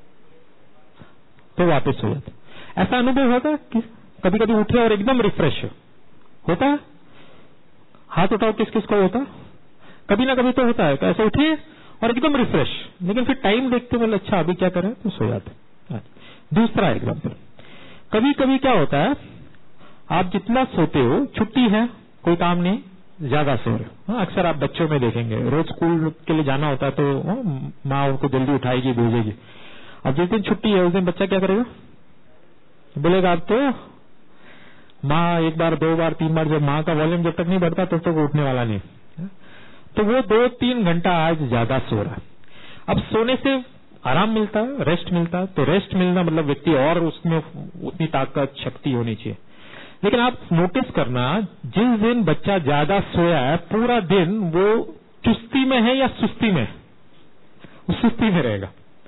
तो वापस हो जाते। ऐसा अनुभव होता है कि कभी कभी उठे और एकदम रिफ्रेश होता है? हाथ उठाओ, किस किस को होता है? कभी ना कभी तो होता है। तो ऐसे उठे और एकदम रिफ्रेश, लेकिन फिर टाइम देखते बोले अच्छा अभी क्या करें, तो सो जाते। दूसरा एग्जाम्पल, कभी कभी क्या होता है, आप जितना सोते हो, छुट्टी है, कोई काम नहीं, ज्यादा सो रहे हो। अक्सर आप बच्चों में देखेंगे, रोज स्कूल के लिए जाना होता है तो माँ उनको जल्दी उठाएगी, भेजेगी। अब जिस दिन छुट्टी है उस दिन बच्चा क्या करेगा, बोलेगा अब तो माँ एक बार, दो बार, तीन बार, जब माँ का वॉल्यूम जब तक नहीं बढ़ता तब तक तो उठने वाला नहीं। तो वो दो तीन घंटा आज ज्यादा सो रहा है। अब सोने से आराम मिलता है, रेस्ट मिलता है, तो रेस्ट मिलना मतलब व्यक्ति और उसमें उतनी ताकत, शक्ति होनी चाहिए। लेकिन आप नोटिस करना, जिस दिन बच्चा ज्यादा सोया है, पूरा दिन वो चुस्ती में है या सुस्ती में? वो सुस्ती में रहेगा।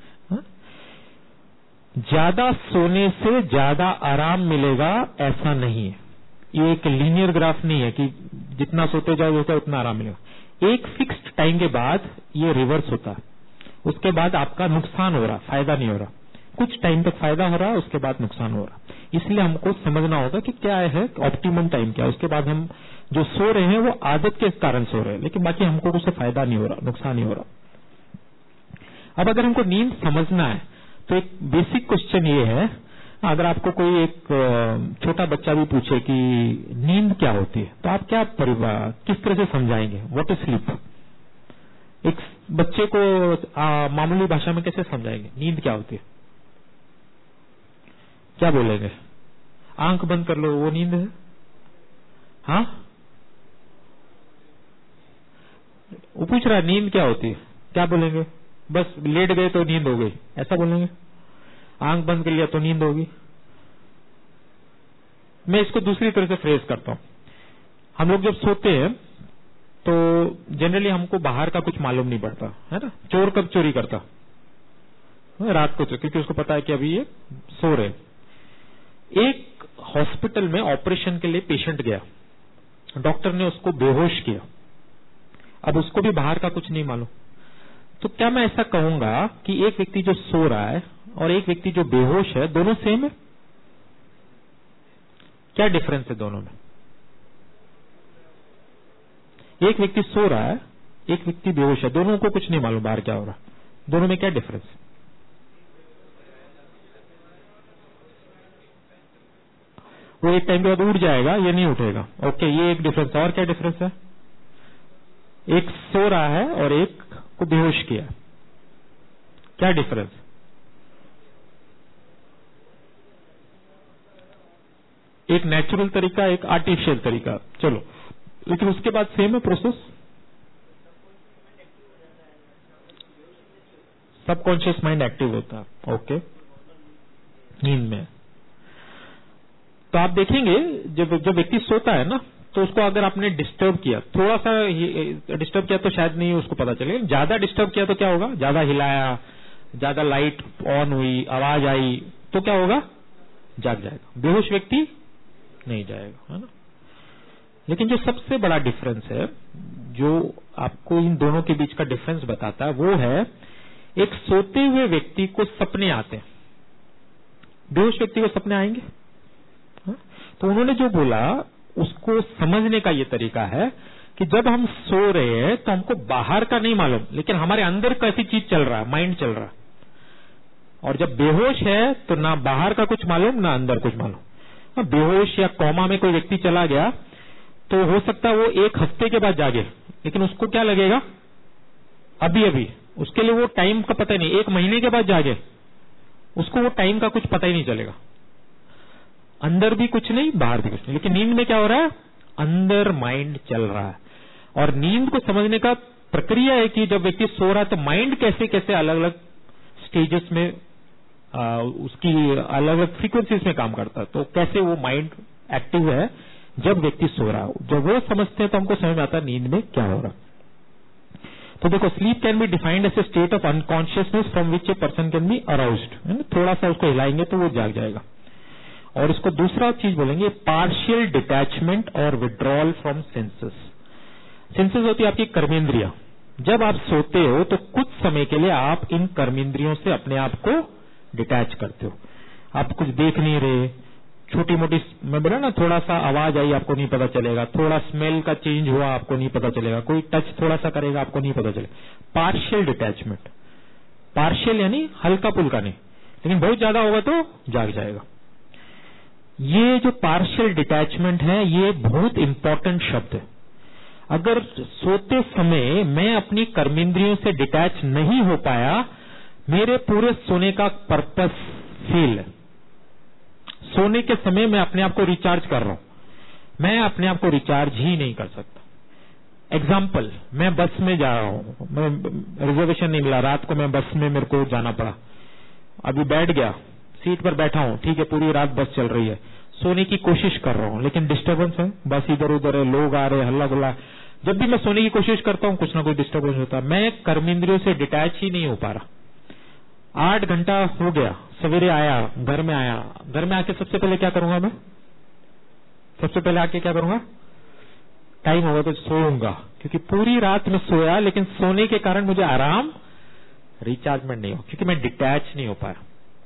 ज्यादा सोने से ज्यादा आराम मिलेगा ऐसा नहीं है। ये एक लीनियर ग्राफ नहीं है कि जितना सोते जाओगे उतना आराम मिलेगा। एक फिक्स्ड टाइम के बाद ये रिवर्स होता है, उसके बाद आपका नुकसान हो रहा, फायदा नहीं हो रहा। कुछ टाइम तक फायदा हो रहा है, उसके बाद नुकसान हो रहा। इसलिए हमको समझना होगा कि क्या है ऑप्टिमम टाइम क्या है। उसके बाद हम जो सो रहे हैं वो आदत के कारण सो रहे हैं, लेकिन बाकी हमको उससे फायदा नहीं हो रहा, नुकसान नहीं हो रहा। अब अगर हमको नींद समझना है तो एक बेसिक क्वेश्चन ये है, अगर आपको कोई एक छोटा बच्चा भी पूछे कि नींद क्या होती है, तो आप क्या परिवार किस तरह से समझाएंगे? What is sleep? एक बच्चे को आ, मामूली भाषा में कैसे समझाएंगे नींद क्या होती है? क्या बोलेंगे? आंख बंद कर लो, वो नींद है? हाँ, वो पूछ रहा है नींद क्या होती है, क्या बोलेंगे? बस लेट गए तो नींद हो गई, ऐसा बोलेंगे? आंख बंद कर लिया तो नींद होगी? मैं इसको दूसरी तरह से फ्रेज करता हूं। हम लोग जब सोते हैं तो जनरली हमको बाहर का कुछ मालूम नहीं पड़ता, है ना? चोर कब चोरी करता? रात को, क्योंकि उसको पता है कि अभी ये सो रहे। एक हॉस्पिटल में ऑपरेशन के लिए पेशेंट गया, डॉक्टर ने उसको बेहोश किया, अब उसको भी बाहर का कुछ नहीं मालूम। तो क्या मैं ऐसा कहूंगा कि एक व्यक्ति जो सो रहा है और एक व्यक्ति जो बेहोश है, दोनों सेम है? क्या डिफरेंस है दोनों में? एक व्यक्ति सो रहा है, एक व्यक्ति बेहोश है, दोनों को कुछ नहीं मालूम बाहर क्या हो रहा है, दोनों में क्या डिफरेंस? वो एक टाइम के बाद उठ जाएगा, ये नहीं उठेगा। ओके, ये एक डिफरेंस है। और क्या डिफरेंस है? एक सो रहा है और एक को बेहोश किया, क्या डिफरेंस? एक नेचुरल तरीका, एक आर्टिफिशियल तरीका, चलो, लेकिन उसके बाद सेम है प्रोसेस। सबकॉन्शियस माइंड एक्टिव होता है, ओके, नींद में। तो आप देखेंगे जब जब व्यक्ति सोता है ना, तो उसको अगर आपने डिस्टर्ब किया, थोड़ा सा डिस्टर्ब किया तो शायद नहीं उसको पता चले, ज्यादा डिस्टर्ब किया तो क्या होगा? ज्यादा हिलाया, ज्यादा लाइट ऑन हुई, आवाज आई, तो क्या होगा? जाग जाएगा। बेहोश व्यक्ति नहीं जाएगा, है ना? लेकिन जो सबसे बड़ा डिफरेंस है, जो आपको इन दोनों के बीच का डिफरेंस बताता है, वो है एक सोते हुए व्यक्ति को सपने आते हैं, बेहोश व्यक्ति को सपने आएंगे? हा? तो उन्होंने जो बोला उसको समझने का ये तरीका है कि जब हम सो रहे हैं तो हमको बाहर का नहीं मालूम, लेकिन हमारे अंदर कैसी चीज चल रहा है, माइंड चल रहा है। और जब बेहोश है तो ना बाहर का कुछ मालूम, ना अंदर कुछ मालूम। बेहोश या कोमा में कोई व्यक्ति चला गया तो हो सकता है वो एक हफ्ते के बाद जागे, लेकिन उसको क्या लगेगा? अभी अभी, उसके लिए वो टाइम का पता ही नहीं। एक महीने के बाद जागे, उसको वो टाइम का कुछ पता ही नहीं चलेगा। अंदर भी कुछ नहीं, बाहर भी कुछ नहीं। लेकिन नींद में क्या हो रहा है? अंदर माइंड चल रहा है। और नींद को समझने का प्रक्रिया है कि जब व्यक्ति सो रहा है तो माइंड कैसे कैसे अलग अलग स्टेजेस में आ, उसकी अलग अलग फ्रीक्वेंसीज में काम करता है। तो कैसे वो माइंड एक्टिव है जब व्यक्ति सो रहा है, जब वो समझते हैं तो हमको समझ में आता है नींद में क्या हो रहा है। तो देखो, sleep can be defined as a state of unconsciousness from which a person can be aroused. थोड़ा सा उसको हिलाएंगे तो वो जाग जाएगा। और इसको दूसरा चीज बोलेंगे पार्शियल डिटैचमेंट और विड्रॉल फ्रॉम सेंसेस। सेंसेस होती है आपकी कर्मेंद्रियां। जब आप सोते हो तो कुछ समय के लिए आप इन कर्मेंद्रियों से अपने आप को डिटैच करते हो। आप कुछ देख नहीं रहे, छोटी मोटी, मैं बोला ना, थोड़ा सा आवाज आई आपको नहीं पता चलेगा, थोड़ा स्मेल का चेंज हुआ आपको नहीं पता चलेगा, कोई टच थोड़ा सा करेगा आपको नहीं पता चलेगा। पार्शियल डिटैचमेंट, पार्शियल यानी हल्का पुल्का नहीं, लेकिन बहुत ज्यादा होगा तो जाग जाएगा। ये जो पार्शियल डिटैचमेंट है, ये बहुत इंपॉर्टेंट शब्द है। अगर सोते समय मैं अपनी कर्मेंद्रियों से डिटैच नहीं हो पाया, मेरे पूरे सोने का पर्पस फेल है। सोने के समय मैं अपने आप को रिचार्ज कर रहा हूं, मैं अपने आप को रिचार्ज ही नहीं कर सकता। एग्जाम्पल, मैं बस में जा रहा हूं, मैं रिजर्वेशन नहीं मिला, रात को मैं बस में मेरे को जाना पड़ा, अभी बैठ गया, सीट पर बैठा हूं, ठीक है, पूरी रात बस चल रही है, सोने की कोशिश कर रहा हूं, लेकिन डिस्टर्बेंस है, बस इधर उधर है, लोग आ रहे हैं, हल्ला गुल्ला। जब भी मैं सोने की कोशिश करता हूं, कुछ ना कुछ डिस्टर्बेंस होता है, मैं कर्मेंद्रियों से डिटैच ही नहीं हो पा रहा। आठ घंटा हो गया, सवेरे आया, घर में आया, घर में आके सबसे पहले क्या करूंगा? मैं सबसे पहले आके क्या करूंगा? टाइम होगा तो सोऊंगा, क्योंकि पूरी रात में सोया, लेकिन सोने के कारण मुझे आराम, रिचार्जमेंट नहीं हो, क्योंकि मैं डिटैच नहीं हो पाया।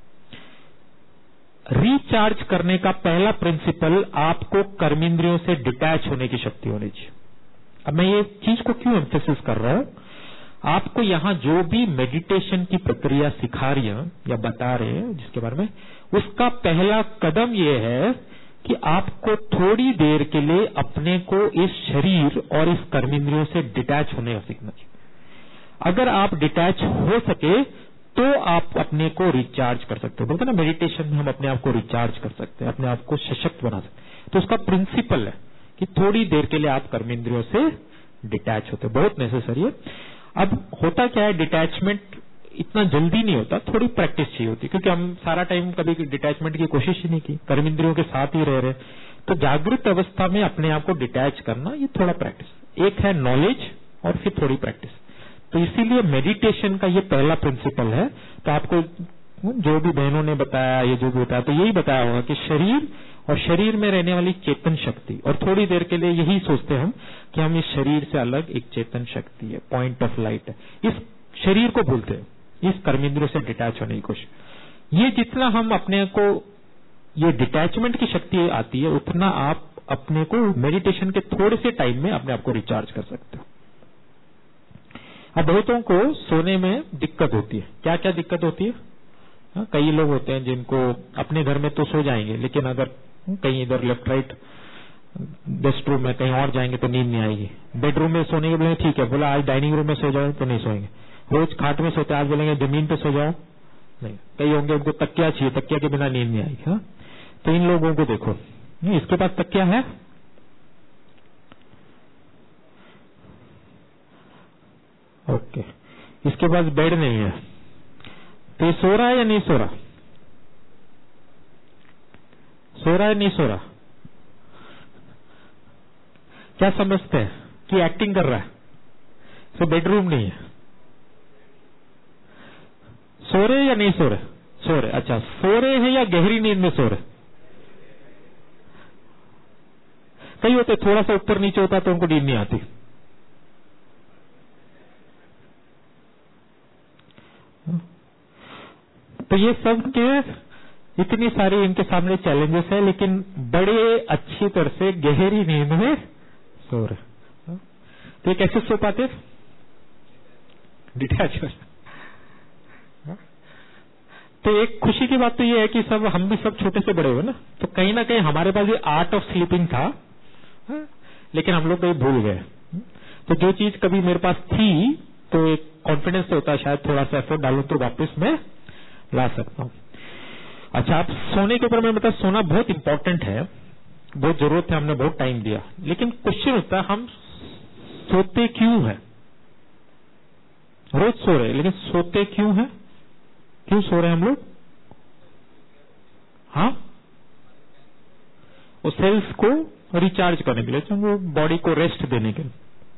रिचार्ज करने का पहला प्रिंसिपल, आपको कर्मेंद्रियों से डिटैच होने की शक्ति होनी चाहिए। अब मैं ये चीज को क्यों एम्फेसिस कर रहा हूं? आपको यहाँ जो भी मेडिटेशन की प्रक्रिया सिखा रही है या बता रहे हैं जिसके बारे में, उसका पहला कदम ये है कि आपको थोड़ी देर के लिए अपने को इस शरीर और इस कर्मेंद्रियों से डिटैच होने का सीखना चाहिए। अगर आप डिटैच हो सके तो आप अपने को रिचार्ज कर सकते हो। बोलते ना मेडिटेशन में हम अपने आप को रिचार्ज कर सकते हैं, अपने आप को सशक्त बना सकते हैं। तो उसका प्रिंसिपल है कि थोड़ी देर के लिए आप कर्मेंद्रियों से डिटैच होते, बहुत नेसेसरी है। अब होता क्या है, डिटैचमेंट इतना जल्दी नहीं होता, थोड़ी प्रैक्टिस चाहिए होती, क्योंकि हम सारा टाइम कभी डिटैचमेंट की कोशिश ही नहीं की, कर्मेंद्रियों के साथ ही रह रहे। तो जागृत अवस्था में अपने आप को डिटैच करना, ये थोड़ा प्रैक्टिस, एक है नॉलेज और फिर थोड़ी प्रैक्टिस। तो इसीलिए मेडिटेशन का ये पहला प्रिंसिपल है। तो आपको जो भी बहनों ने बताया, ये जो भी बताया, तो यही बताया होगा कि शरीर और शरीर में रहने वाली चेतन शक्ति, और थोड़ी देर के लिए यही सोचते हैं हम कि हम इस शरीर से अलग एक चेतन शक्ति है, पॉइंट ऑफ लाइट है, इस शरीर को भूलते हैं, इस कर्मेंद्रियों से डिटैच होने की कोशिश। ये जितना हम अपने को ये डिटैचमेंट की शक्ति आती है, उतना आप अपने को मेडिटेशन के थोड़े से टाइम में अपने आप को रिचार्ज कर सकते हो। अब बहुतों को सोने में दिक्कत होती है। क्या क्या दिक्कत होती है? हा? कई लोग होते हैं जिनको अपने घर में तो सो जाएंगे, लेकिन अगर कहीं इधर लेफ्ट राइट गेस्ट रूम में कहीं और जाएंगे तो नींद नहीं आएगी। बेडरूम में सोने के बोलेंगे ठीक है, बोला आज डाइनिंग रूम में सो जाओ तो नहीं सोएंगे। रोज खाट में सोते, आज बोलेंगे जमीन पे सो जाओ, नहीं। कई होंगे उनको तकिया चाहिए, तकिया के बिना नींद नहीं आएगी। हाँ? तो इन लोगों को देखो, इसके पास तकिया है, ओके, इसके पास बेड नहीं है, तो ये सो रहा है या नहीं सो रहा? सो रहा है नहीं सो रहा? क्या समझते हैं कि एक्टिंग कर रहा है? तो बेडरूम नहीं है, सो रहे या नहीं सो रहे? सो रहे। अच्छा, सो रहे हैं या गहरी नींद में सो रहे? कई होते थोड़ा सा ऊपर नीचे होता तो उनको नींद नहीं आती। तो ये सब के इतनी सारी इनके सामने चैलेंजेस है, लेकिन बड़े अच्छी तरह से गहरी नींद में सो रहे। तो ये कैसे सो पाते? डिटैच। तो एक खुशी की बात तो ये है कि सब हम भी सब छोटे से बड़े हुए ना, तो कहीं ना कहीं हमारे पास ये आर्ट ऑफ स्लीपिंग था, लेकिन हम लोग कहीं भूल गए। तो जो चीज कभी मेरे पास थी, तो एक कॉन्फिडेंस होता है शायद थोड़ा सा एफर्ट डालूं तो वापस मैं ला सकता हूं। अच्छा, आप सोने के ऊपर मैं बता, सोना बहुत इंपॉर्टेंट है, बहुत जरूरत है, हमने बहुत टाइम दिया, लेकिन क्वेश्चन होता है हम सोते क्यों है? रोज सो रहे, लेकिन सोते क्यों है? क्यों सो रहे हैं हम लोग? हाँ, वो सेल्स को रिचार्ज करने के लिए, वो बॉडी को रेस्ट देने के लिए।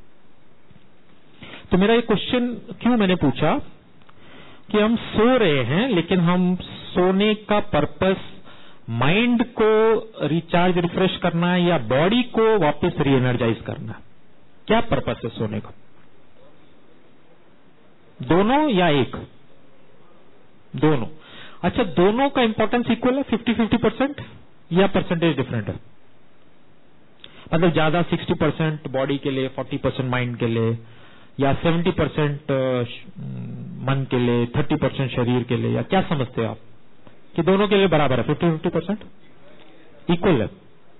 तो मेरा ये क्वेश्चन क्यों मैंने पूछा कि हम सो रहे हैं, लेकिन हम सोने का पर्पस माइंड को रिचार्ज रिफ्रेश करना है या बॉडी को वापस री एनर्जाइज करना? क्या पर्पस है सोने का? दोनों या एक? दोनों। अच्छा, दोनों का इंपॉर्टेंस इक्वल है, फिफ्टी फिफ्टी परसेंट या परसेंटेज डिफरेंट है? मतलब ज्यादा सिक्सटी परसेंट बॉडी के लिए, फोर्टी परसेंट माइंड के लिए, या सेवेंटी परसेंट मन के लिए, थर्टी परसेंट शरीर के लिए, या क्या समझते हो आप कि दोनों के लिए बराबर है, फिफ्टी फिफ्टी परसेंट इक्वल है?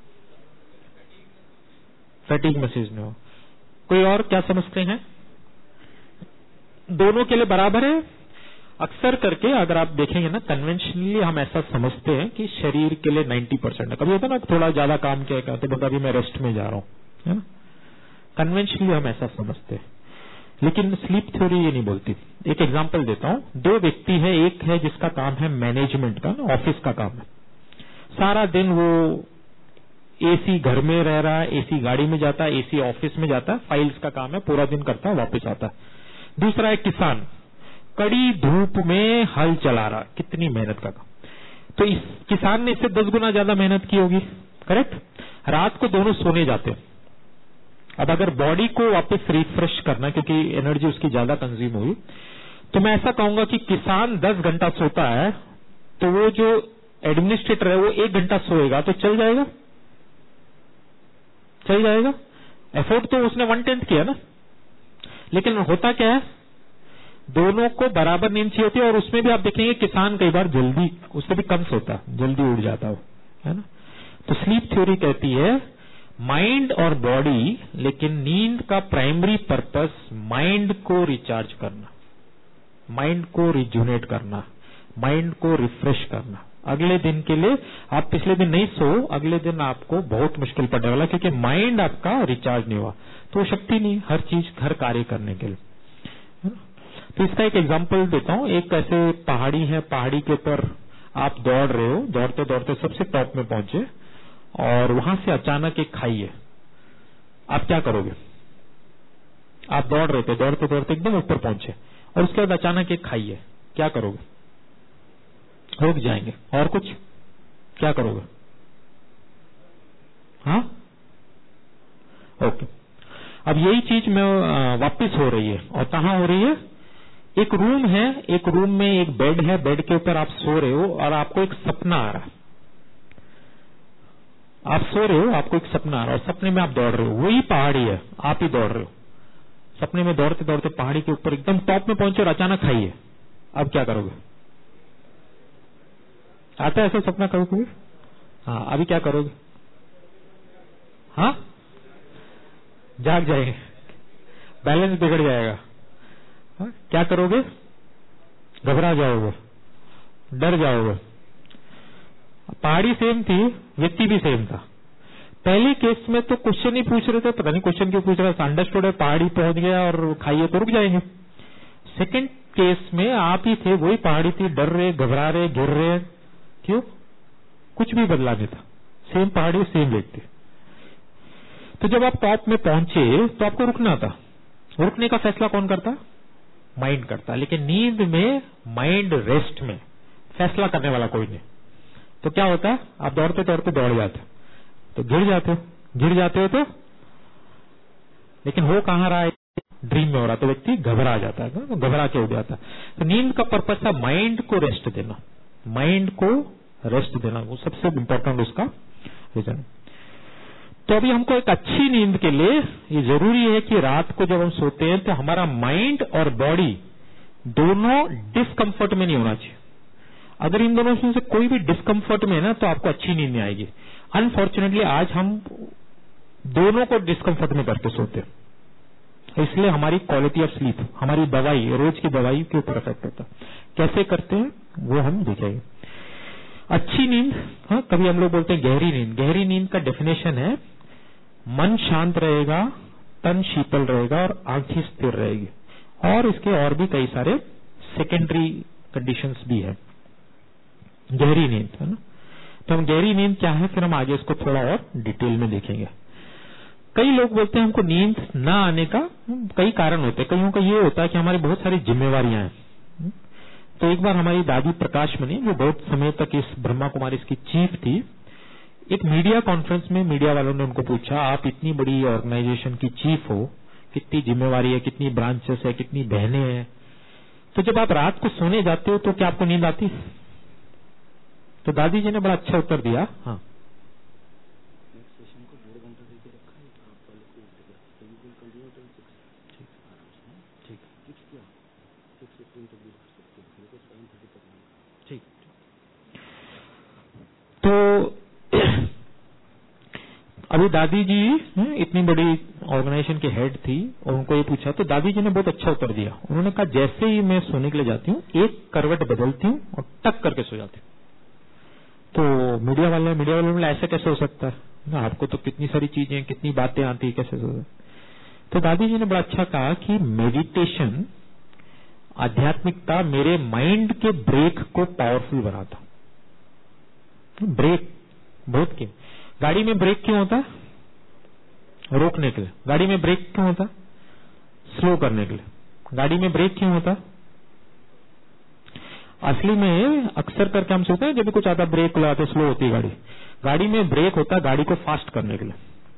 फैटिग मैसेज में हो कोई और क्या समझते हैं? दोनों के लिए बराबर है। अक्सर करके अगर आप देखेंगे ना, कन्वेंशनली हम ऐसा समझते हैं कि शरीर के लिए नाइन्टी परसेंट है। कभी होता है ना थोड़ा ज्यादा काम किया करते, तो अभी मैं रेस्ट में जा रहा हूं, है ना? कन्वेंशनली हम ऐसा समझते हैं, लेकिन स्लीप थ्योरी ये नहीं बोलती। एक एग्जांपल देता हूं। दो व्यक्ति है, एक है जिसका काम है मैनेजमेंट का, ऑफिस का काम है, सारा दिन वो एसी घर में रह रहा है, एसी गाड़ी में जाता है, एसी ऑफिस में जाता है, फाइल्स का काम है, पूरा दिन करता है, वापस आता है। दूसरा है किसान, कड़ी धूप में हल चला रहा, कितनी मेहनत का काम। तो इस किसान ने इससे दस गुना ज्यादा मेहनत की होगी, करेक्ट? रात को दोनों सोने जाते हैं। अब अगर बॉडी को वापस रिफ्रेश करना, क्योंकि एनर्जी उसकी ज्यादा कंज्यूम हुई, तो मैं ऐसा कहूंगा कि किसान दस घंटा सोता है, तो वो जो एडमिनिस्ट्रेटर है वो एक घंटा सोएगा, तो चल जाएगा? चल जाएगा। एफर्ट तो उसने वन टेंथ किया ना। लेकिन होता क्या है, दोनों को बराबर नींद चाहिए होती है, और उसमें भी आप देखेंगे किसान कई बार जल्दी, उससे भी कम सोता है, जल्दी उठ जाता हो, है ना। तो स्लीप थ्योरी कहती है माइंड और बॉडी, लेकिन नींद का प्राइमरी पर्पस माइंड को रिचार्ज करना, माइंड को रिजुनेट करना, माइंड को रिफ्रेश करना। अगले दिन के लिए आप पिछले दिन नहीं सो, अगले दिन आपको बहुत मुश्किल पड़ने वाला, क्योंकि माइंड आपका रिचार्ज नहीं हुआ, तो शक्ति नहीं हर चीज हर कार्य करने के लिए। तो इसका एक एग्जांपल देता हूं। एक ऐसे पहाड़ी है, पहाड़ी के ऊपर आप दौड़ रहे हो, दौड़ते दौड़ते सबसे टॉप में पहुंचे और वहां से अचानक एक खाई है, आप क्या करोगे? आप दौड़ रहे थे, दौड़ते दौड़ते एकदम ऊपर पहुंचे और उसके बाद अचानक एक खाई है, क्या करोगे? रुक जाएंगे। और कुछ क्या करोगे? हाँ, ओके। अब यही चीज में वापस हो रही है, और कहां हो रही है? एक रूम है, एक रूम में एक बेड है, बेड के ऊपर आप सो रहे हो और आपको एक सपना आ रहा है। आप सो रहे हो, आपको एक सपना आ रहा है और सपने में आप दौड़ रहे हो, वही पहाड़ी है, आप ही दौड़ रहे हो। सपने में दौड़ते दौड़ते पहाड़ी के ऊपर एकदम टॉप में पहुंचे और अचानक खाई है, अब क्या करोगे? आता है ऐसा सपना कभी कभी? हाँ, अभी क्या करोगे? हाँ, जाग जाएंगे, बैलेंस बिगड़ जाएगा। हाँ? क्या करोगे? घबरा जाओगे, डर जाओगे। पहाड़ी सेम थी, व्यक्ति भी सेम था। पहले केस में तो क्वेश्चन ही पूछ रहे थे, पता नहीं क्वेश्चन क्यों पूछ रहा था, अंडरस्टूड है, पहाड़ी पहुंच गया और खाइए तो रुक जाएंगे। सेकंड केस में आप ही थे, वही पहाड़ी थी, डर रहे, घबरा रहे, गिर रहे, क्यों? कुछ भी बदला नहीं था, सेम पहाड़ी सेम व्यक्ति। तो जब आप टॉप में पहुंचे तो आपको रुकना था, रुकने का फैसला कौन करता? माइंड करता। लेकिन नींद में माइंड रेस्ट में फैसला करने वाला कोई नहीं। तो क्या होता है? आप दौड़ते दौड़ते दौड़ जाते हो तो गिर जाते हो, गिर जाते हो तो, लेकिन हो कहां रहा है? ड्रीम में हो रहा, तो व्यक्ति घबरा जाता है, घबरा के उठ जाता है। तो नींद का पर्पस है माइंड को रेस्ट देना, माइंड को रेस्ट देना, वो सबसे इंपॉर्टेंट उसका रीजन। तो अभी हमको एक अच्छी नींद के लिए ये जरूरी है कि रात को जब हम सोते हैं तो हमारा माइंड और बॉडी दोनों डिस्कंफर्ट में नहीं होना चाहिए। अगर इन दोनों में से कोई भी डिस्कंफर्ट में है ना, तो आपको अच्छी नींद नहीं आएगी। अनफॉर्चुनेटली आज हम दोनों को डिस्कंफर्ट में करके सोते हैं, इसलिए हमारी क्वालिटी ऑफ स्लीप, हमारी दवाई, रोज की दवाई के ऊपर इफेक्ट होता है। कैसे करते हैं वो हम देखेंगे। अच्छी नींद, हाँ, कभी हम लोग बोलते हैं गहरी नींद। गहरी नींद का डेफिनेशन है मन शांत रहेगा, तन शीतल रहेगा और आंखें स्थिर रहेगी, और इसके और भी कई सारे सेकेंडरी कंडीशंस भी है गहरी नींद, है ना। तो हम गहरी नींद क्या है, फिर हम आगे इसको थोड़ा और डिटेल में देखेंगे। कई लोग बोलते हैं हमको नींद ना आने का कई कारण होते हैं। कईयों का ये होता है कि हमारी बहुत सारी जिम्मेवारियां हैं। तो एक बार हमारी दादी प्रकाशमणि, जो बहुत समय तक इस ब्रह्मा कुमारी की चीफ थी, एक मीडिया कॉन्फ्रेंस में मीडिया वालों ने उनको पूछा, आप इतनी बड़ी ऑर्गेनाइजेशन की चीफ हो, कितनी जिम्मेवारी है, कितनी ब्रांचेस है, कितनी बहनें हैं, तो जब आप रात को सोने जाते हो तो क्या आपको नींद आती? तो दादी जी ने बड़ा अच्छा उत्तर दिया, हाँ, तो अभी दादी जी इतनी बड़ी ऑर्गेनाइजेशन के हेड थी और उनको ये पूछा, तो दादी जी ने बहुत अच्छा उत्तर दिया। उन्होंने कहा, जैसे ही मैं सोने के लिए जाती हूँ, एक करवट बदलती हूँ और टक करके सो जाती हूँ। तो मीडिया वाले मीडिया वाले बोले, ऐसा कैसे हो सकता है ना, आपको तो कितनी सारी चीजें, कितनी बातें आती है, कैसे सो? तो दादी जी ने बड़ा अच्छा कहा कि मेडिटेशन, आध्यात्मिकता मेरे माइंड के ब्रेक को पावरफुल बनाता। ब्रेक बहुत क्यों? गाड़ी में ब्रेक क्यों होता है? रोकने के लिए। गाड़ी में ब्रेक क्यों होता है? स्लो करने के लिए। गाड़ी में ब्रेक क्यों होता है? असली में अक्सर करके हम सोचते हैं जब भी कुछ आता ब्रेक लगाते स्लो होती है गाड़ी। गाड़ी में ब्रेक होता है गाड़ी को फास्ट करने के लिए।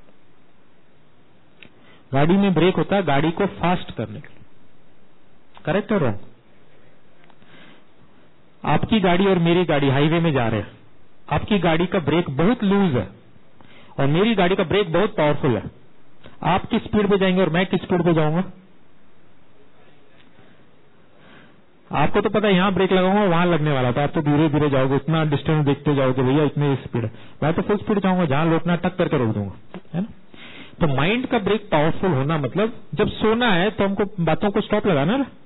गाड़ी में ब्रेक होता है गाड़ी को फास्ट करने के लिए। करेक्ट है रॉन्ग? आपकी गाड़ी और मेरी गाड़ी हाईवे में जा रहे हैं, आपकी गाड़ी का ब्रेक बहुत लूज है और मेरी गाड़ी का ब्रेक बहुत पावरफुल है। आप किस स्पीड पे जाएंगे और मैं किस स्पीड पे जाऊंगा? आपको तो पता है यहाँ ब्रेक लगाऊंगा वहां लगने वाला था, आप तो धीरे धीरे जाओगे, इतना डिस्टेंस देखते जाओगे, भैया इतनी स्पीड, मैं तो फुल स्पीड जाऊंगा, जहां लौटना टक करके रोक दूंगा, है ना। तो माइंड का ब्रेक पावरफुल होना मतलब जब सोना है तो हमको बातों को स्टॉप लगाना ना,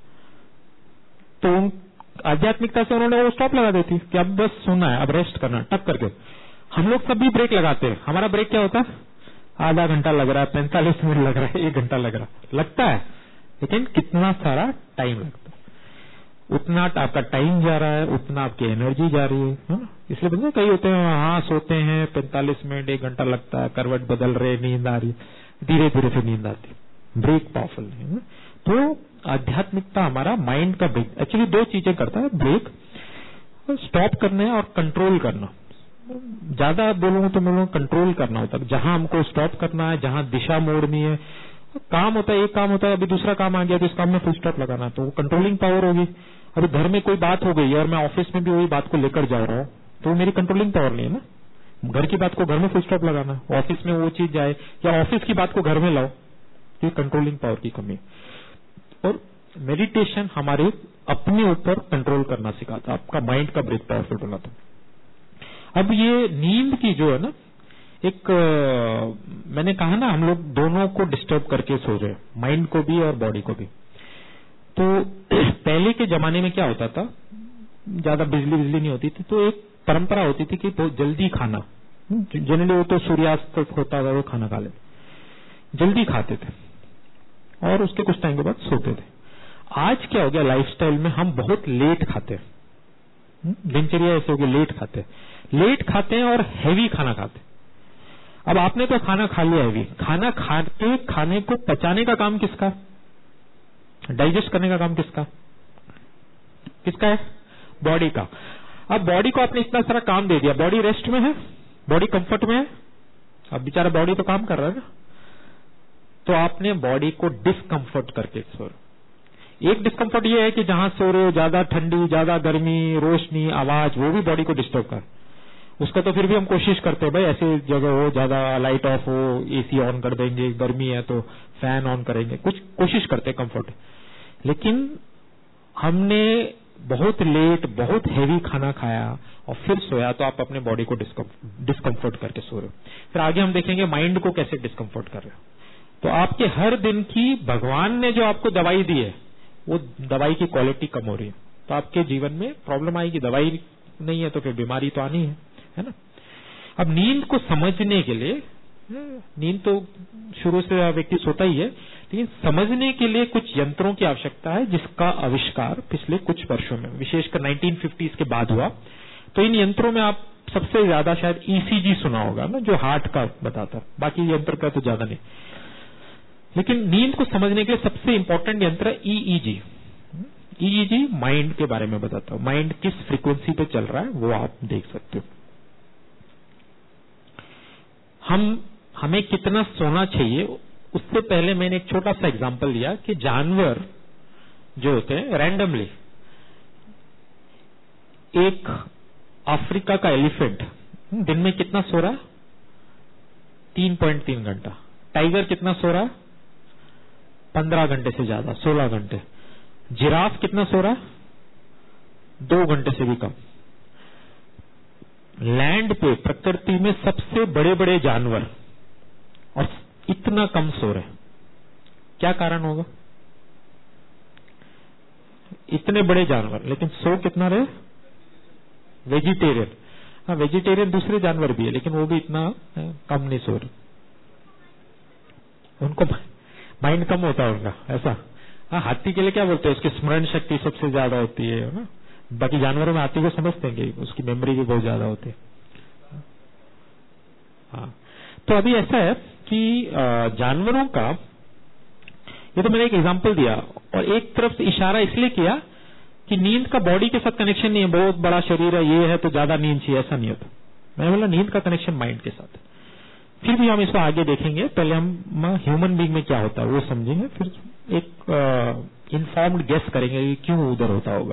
तो आध्यात्मिकता से उन्होंने वो स्टॉप लगा देती कि अब बस सोना है, अब रेस्ट करना, टक करके। हम लोग सभी ब्रेक लगाते हैं, हमारा ब्रेक क्या होता है, आधा घंटा लग रहा है, पैंतालीस मिनट लग रहा है, एक घंटा लग रहा है, लगता है, लेकिन कितना सारा टाइम लगता है, उतना आपका टाइम जा रहा है, उतना आपकी एनर्जी जा रही है, है ना। इसलिए बंदे कई होते हैं हाँ सोते हैं पैंतालीस मिनट एक घंटा लगता है, करवट बदल रहे, नींद आ रही, धीरे धीरे फिर नींद आती, ब्रेक पावरफुल है ना। तो आध्यात्मिकता हमारा माइंड का ब्रेक, एक्चुअली दो चीजें करता है, ब्रेक स्टॉप करना और कंट्रोल करना। ज्यादा बोलूंगा तो मैं कंट्रोल करना होता है, जहां हमको स्टॉप करना है, जहां दिशा मोड़नी है, काम होता है, एक काम होता है, अभी दूसरा काम आ गया तो इस काम में फुल स्टॉप लगाना, तो वो कंट्रोलिंग पावर होगी। अभी घर में कोई बात हो गई और मैं ऑफिस में भी वही बात को लेकर जा रहा हूं, तो मेरी कंट्रोलिंग पावर नहीं है ना। घर की बात को घर में फुल स्टॉप लगाना, ऑफिस में वो चीज जाए या ऑफिस की बात को घर में लाओ, ये कंट्रोलिंग पावर की कमी। और मेडिटेशन हमारे अपने ऊपर कंट्रोल करना सिखाता, आपका माइंड का ब्रेक पावरफुल बनाता। अब ये नींद की जो है ना, एक आ, मैंने कहा ना हम लोग दोनों को डिस्टर्ब करके सो रहे, माइंड को भी और बॉडी को भी। तो पहले के जमाने में क्या होता था, ज्यादा बिजली बिजली नहीं होती थी, तो एक परंपरा होती थी कि बहुत जल्दी खाना, जनरली वो तो सूर्यास्त होता था वो खाना खा लेते, जल्दी खाते थे और उसके कुछ टाइम के बाद सोते थे। आज क्या हो गया लाइफस्टाइल में, हम बहुत लेट खाते हैं, दिनचर्या ऐसे हो गई, लेट खाते हैं लेट खाते हैं और हैवी खाना खाते हैं। अब आपने तो खाना खा लिया हैवी, खाना खाते खाने को पचाने का काम किसका, डाइजेस्ट करने का काम किसका किसका है, बॉडी का। अब बॉडी को आपने इतना सारा काम दे दिया, बॉडी रेस्ट में है, बॉडी कंफर्ट में है, अब बेचारा बॉडी तो काम कर रहा है ना, तो आपने बॉडी को डिस्कंफर्ट करके सो रहे। एक डिस्कंफर्ट ये है कि जहां सो रहे हो ज्यादा ठंडी, ज्यादा गर्मी, रोशनी, आवाज, वो भी बॉडी को डिस्टर्ब कर, उसका तो फिर भी हम कोशिश करते हैं भाई ऐसे जगह हो, ज्यादा लाइट ऑफ हो, एसी ऑन कर देंगे, गर्मी है तो फैन ऑन करेंगे, कुछ कोशिश करते हैं कंफर्ट। लेकिन हमने बहुत लेट बहुत हैवी खाना खाया और फिर सोया, तो आप अपने बॉडी को डिस्कंफर्ट करके सो रहे हो। फिर आगे हम देखेंगे माइंड को कैसे डिस्कंफर्ट कर रहे हो। तो आपके हर दिन की भगवान ने जो आपको दवाई दी है, वो दवाई की क्वालिटी कम हो रही है, तो आपके जीवन में प्रॉब्लम आएगी। दवाई नहीं है तो फिर बीमारी तो आनी है, है ना। अब नींद को समझने के लिए, नींद तो शुरू से व्यक्ति सोता ही है, लेकिन समझने के लिए कुछ यंत्रों की आवश्यकता है, जिसका आविष्कार पिछले कुछ वर्षों में, विशेषकर नाइनटीन फिफ्टीज़ के बाद हुआ। तो इन यंत्रों में आप सबसे ज्यादा शायद ईसीजी सुना होगा ना, जो हार्ट का बताता, बाकी यंत्र का तो ज्यादा नहीं। लेकिन नींद को समझने के लिए सबसे इंपॉर्टेंट यंत्र है ईईजी। ईईजी माइंड के बारे में बताता है, माइंड किस फ्रीक्वेंसी पे चल रहा है वो आप देख सकते हो। हम हमें कितना सोना चाहिए, उससे पहले मैंने एक छोटा सा एग्जांपल दिया कि जानवर जो होते हैं रैंडमली, एक अफ्रीका का एलिफेंट दिन में कितना सो रहा है, तीन पॉइंट तीन घंटा। टाइगर कितना सो रहा है, पंद्रह घंटे से ज्यादा, सोलह घंटे। जिराफ कितना सो रहा है, दो घंटे से भी कम। लैंड पे प्रकृति में सबसे बड़े बड़े जानवर और इतना कम सो रहे, क्या कारण होगा? इतने बड़े जानवर लेकिन सो कितना रहे? वेजिटेरियन। हाँ, वेजिटेरियन दूसरे जानवर भी है, लेकिन वो भी इतना कम नहीं सो रहे, उनको माइंड कम होता है उनका, ऐसा। हाँ, हाथी के लिए क्या बोलते हैं, उसकी स्मरण शक्ति सबसे ज्यादा होती है ना। बाकी जानवरों में हाथी को समझते हैं कि उसकी मेमोरी भी बहुत ज्यादा होती है। हाँ, तो अभी ऐसा है कि जानवरों का, ये तो मैंने एक एग्जांपल दिया और एक तरफ से इशारा इसलिए किया कि नींद का बॉडी के साथ कनेक्शन नहीं है, बहुत बड़ा शरीर है ये है तो ज्यादा नींद चाहिए, ऐसा नहीं होता। मैंने बोला नींद का कनेक्शन माइंड के साथ। फिर भी हम इसको आगे देखेंगे, पहले हम ह्यूमन बीइंग में क्या होता है वो समझेंगे, फिर एक इन्फॉर्म्ड गेस करेंगे कि क्यों उधर होता होगा।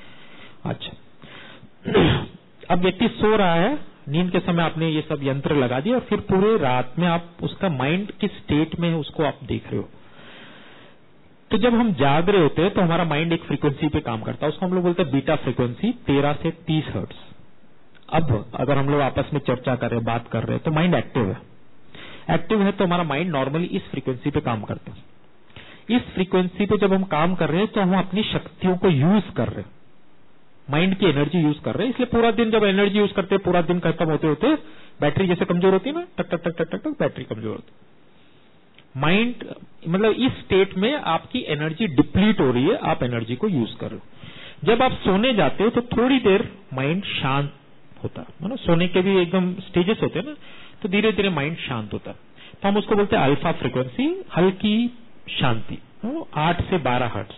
अच्छा, अब व्यक्ति सो रहा है, नींद के समय आपने ये सब यंत्र लगा दिया और फिर पूरे रात में आप उसका माइंड किस स्टेट में है उसको आप देख रहे हो। तो जब हम जाग रहे होते हैं तो हमारा माइंड एक फ्रीक्वेंसी पे काम करता है, उसको हम लोग बोलते हैं बीटा फ्रीक्वेंसी, तेरह से तीस हर्ट्ज। अब अगर हम लोग आपस में चर्चा कर रहे हैं, बात कर रहे हैं, तो माइंड एक्टिव है। एक्टिव है तो हमारा माइंड नॉर्मली इस फ्रीक्वेंसी पे काम करता है। इस फ्रीक्वेंसी पे जब हम काम कर रहे हैं तो हम अपनी शक्तियों को यूज कर रहे हैं, माइंड की एनर्जी यूज कर रहे हैं। इसलिए पूरा दिन जब एनर्जी यूज करते हैं, पूरा दिन खत्म होते होते बैटरी जैसे कमजोर होती है ना, टक टक टक टक टक टक बैटरी कमजोर होती है। माइंड मतलब इस स्टेट में आपकी एनर्जी डिप्लीट हो रही है, आप एनर्जी को यूज कर रहे हो। जब आप सोने जाते हो तो थोड़ी देर माइंड शांत होता है, मतलब सोने के भी एकदम स्टेजेस होते हैं ना, तो धीरे धीरे माइंड शांत होता है। तो हम उसको बोलते हैं अल्फा फ्रीक्वेंसी, हल्की शांति, आठ से बारह हर्ट्ज।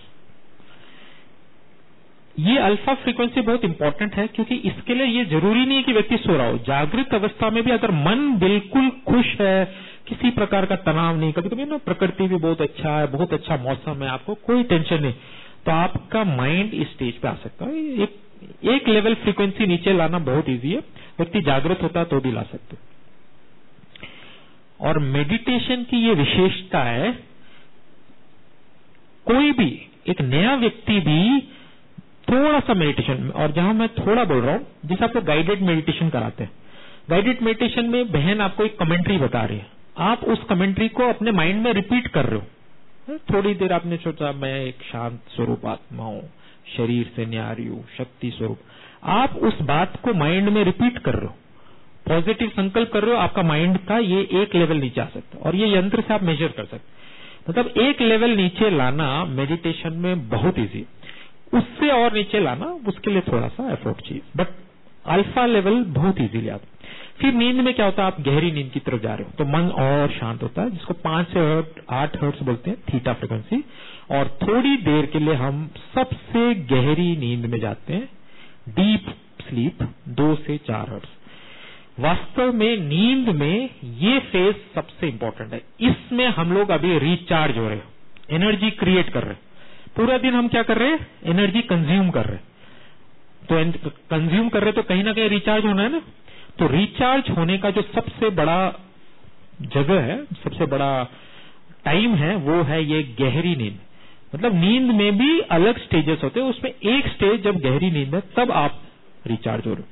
ये अल्फा फ्रीक्वेंसी बहुत इंपॉर्टेंट है, क्योंकि इसके लिए ये जरूरी नहीं है कि व्यक्ति सो रहा हो। जागृत अवस्था में भी अगर मन बिल्कुल खुश है, किसी प्रकार का तनाव नहीं, कभी कभी ना प्रकृति भी बहुत अच्छा है, बहुत अच्छा मौसम है, आपको कोई टेंशन नहीं, तो आपका माइंड इस स्टेज पे आ सकता है। एक, एक लेवल फ्रीक्वेंसी नीचे लाना बहुत इजी है, व्यक्ति जागृत होता है तो भी ला सकते। और मेडिटेशन की ये विशेषता है, कोई भी एक नया व्यक्ति भी थोड़ा सा मेडिटेशन, और जहां मैं थोड़ा बोल रहा हूं, जैसे आपको गाइडेड मेडिटेशन कराते हैं, गाइडेड मेडिटेशन में बहन आपको एक कमेंट्री बता रही है, आप उस कमेंट्री को अपने माइंड में रिपीट कर रहे हो। थोड़ी देर आपने सोचा मैं एक शांत स्वरूप आत्मा हूं, शरीर से न्यारी हूं, शक्ति स्वरूप, आप उस बात को माइंड में रिपीट कर रहे हो, पॉजिटिव संकल्प कर रहे हो, आपका माइंड का ये एक लेवल नीचे आ सकता है। और ये यंत्र से आप मेजर कर सकते, मतलब एक लेवल नीचे लाना मेडिटेशन में बहुत इजी, उससे और नीचे लाना उसके लिए थोड़ा सा एफर्ट चाहिए, बट अल्फा लेवल बहुत इजीली आता। फिर नींद में क्या होता है, आप गहरी नींद की तरफ जा रहे हो तो मन और शांत होता है, जिसको पांच से आठ हर्ट्ज बोलते हैं, थीटा फ्रीक्वेंसी। और थोड़ी देर के लिए हम सबसे गहरी नींद में जाते हैं, डीप स्लीप, दो से चार हर्ट्ज। वास्तव में नींद में ये फेज सबसे इंपॉर्टेंट है, इसमें हम लोग अभी रिचार्ज हो रहे हैं, एनर्जी क्रिएट कर रहे हैं। पूरा दिन हम क्या कर रहे हैं, एनर्जी कंज्यूम कर रहे हैं, तो कंज्यूम कर रहे हैं तो कहीं ना कहीं रिचार्ज होना है ना। तो रिचार्ज होने का जो सबसे बड़ा जगह है, सबसे बड़ा टाइम है, वो है ये गहरी नींद। मतलब नींद में भी अलग स्टेजेस होते हैं, उसमें एक स्टेज जब गहरी नींद है तब आप रिचार्ज हो रहे हो।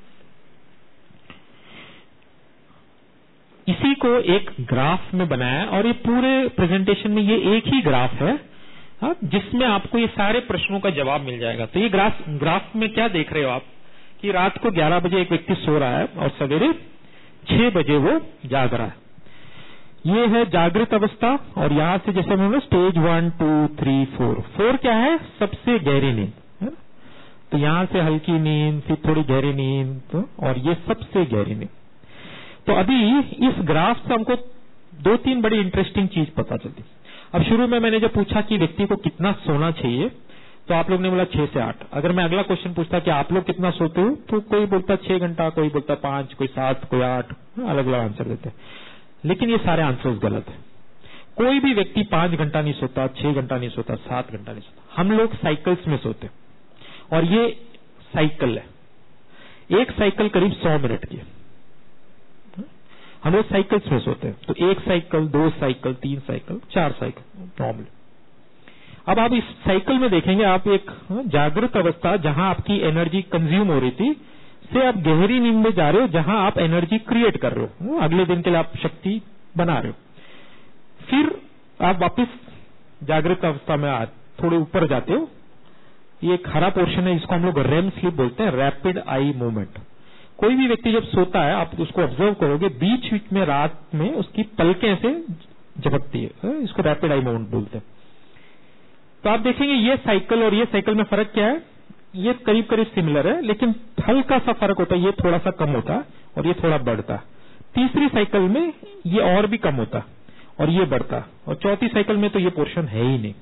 इसी को एक ग्राफ में बनाया, और ये पूरे प्रेजेंटेशन में ये एक ही ग्राफ है, हाँ, जिसमें आपको ये सारे प्रश्नों का जवाब मिल जाएगा। तो ये ग्राफ ग्राफ में क्या देख रहे हो आप, कि रात को ग्यारह बजे एक व्यक्ति सो रहा है और सवेरे छह बजे वो जाग रहा है। ये है जागृत अवस्था, और यहां से जैसे मैंने stage one two three four, four क्या है, सबसे गहरी नींद है। तो यहां से हल्की नींद, फिर थोड़ी गहरी नींद, तो, और ये सबसे गहरी नींद। तो अभी इस ग्राफ से हमको दो तीन बड़ी इंटरेस्टिंग चीज पता चलती। अब शुरू में मैंने जब पूछा कि व्यक्ति को कितना सोना चाहिए, तो आप लोग ने बोला छह से आठ। अगर मैं अगला क्वेश्चन पूछता कि आप लोग कितना सोते हो, तो कोई बोलता छह घंटा, कोई बोलता पांच, कोई सात, कोई आठ, अलग अलग आंसर देते हैं। लेकिन ये सारे आंसर्स गलत है। कोई भी व्यक्ति पांच घंटा नहीं सोता, छह घंटा नहीं सोता, सात घंटा नहीं सोता। हम लोग साइकिल्स में सोते, और ये साइकिल है, एक साइकिल करीब सौ मिनट की, हम लोग साइकिल्स में सोते हैं। तो एक साइकिल, दो साइकिल, तीन साइकिल, चार साइकिल नॉर्मली। अब आप इस साइकिल में देखेंगे, आप एक जागृत अवस्था जहां आपकी एनर्जी कंज्यूम हो रही थी, से आप गहरी नींद में जा रहे हो, जहां आप एनर्जी क्रिएट कर रहे हो, अगले दिन के लिए आप शक्ति बना रहे हो। फिर आप वापस जागृत अवस्था में आ थोड़े ऊपर जाते हो, ये एक हरा पोर्शन है, जिसको हम लोग रेम स्लीप बोलते हैं, रैपिड आई मूवमेंट। कोई भी व्यक्ति जब सोता है, आप उसको ऑब्जर्व करोगे, बीच बीच में रात में उसकी पलकें से झपकती है, इसको रैपिड आई मूवमेंट बोलते हैं। तो आप देखेंगे ये साइकिल और ये साइकिल में फर्क क्या है, ये करीब करीब सिमिलर है, लेकिन हल्का सा फर्क होता है, ये थोड़ा सा कम होता है और ये थोड़ा बढ़ता है। तीसरी साइकिल में ये और भी कम होता है और ये बढ़ता है, और चौथी साइकिल में तो ये पोर्शन है ही नहीं।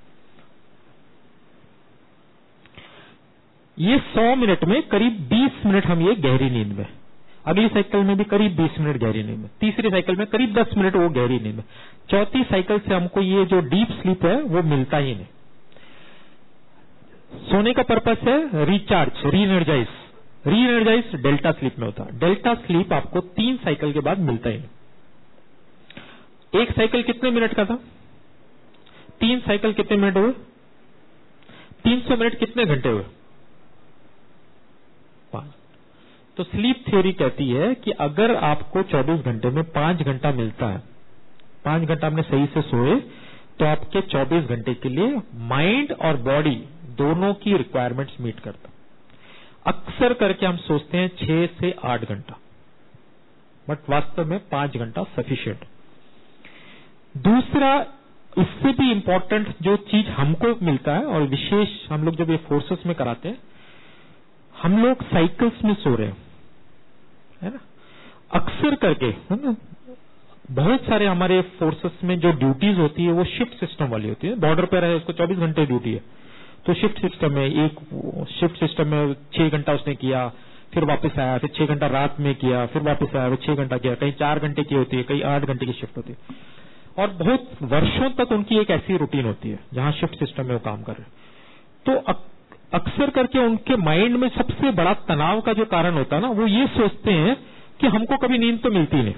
ये सौ मिनट में करीब बीस मिनट हम ये गहरी नींद में, अगली साइकिल में भी करीब बीस मिनट गहरी नींद में, तीसरी साइकिल में करीब दस मिनट वो गहरी नींद में, चौथी साइकिल से हमको ये जो डीप स्लीप है वो मिलता ही नहीं। सोने का पर्पस है रिचार्ज, री एनर्जाइज। री एनर्जाइज डेल्टा स्लीप में होता है। डेल्टा स्लीप आपको तीन साइकिल के बाद मिलता ही नहीं। एक साइकिल कितने मिनट का था? तीन साइकिल कितने मिनट हुए? तीन सौ मिनट कितने घंटे हुए? पांच। तो स्लीप थ्योरी कहती है कि अगर आपको चौबीस घंटे में पांच घंटा मिलता है, पांच घंटा आपने सही से सोए, तो आपके चौबीस घंटे के लिए माइंड और बॉडी दोनों की रिक्वायरमेंट्स मीट करता। अक्सर करके हम सोचते हैं छह से आठ घंटा, बट वास्तव में पांच घंटा सफिशिएंट। दूसरा, इससे भी इंपॉर्टेंट जो चीज हमको मिलता है, और विशेष हम लोग जब ये फोर्सेस में कराते हैं, हम लोग साइकिल्स में सो रहे हैं, है ना। अक्सर करके, है ना, बहुत सारे हमारे फोर्सेस में जो ड्यूटीज होती है वो शिफ्ट सिस्टम वाली होती है। बॉर्डर पे रहे उसको चौबीस घंटे ड्यूटी है, तो शिफ्ट सिस्टम में एक शिफ्ट सिस्टम में छह घंटा उसने किया, फिर वापस आया, फिर छह घंटा रात में किया, फिर वापस आया, फिर छह घंटा किया, कहीं चार घंटे की होती है, कहीं आठ घंटे की शिफ्ट होती है, और बहुत वर्षों तक उनकी एक ऐसी रूटीन होती है जहां शिफ्ट सिस्टम में वो काम कर रहे हैं। तो अक, अक्सर करके उनके माइंड में सबसे बड़ा तनाव का जो कारण होता है ना, वो ये सोचते हैं कि हमको कभी नींद तो मिलती नहीं।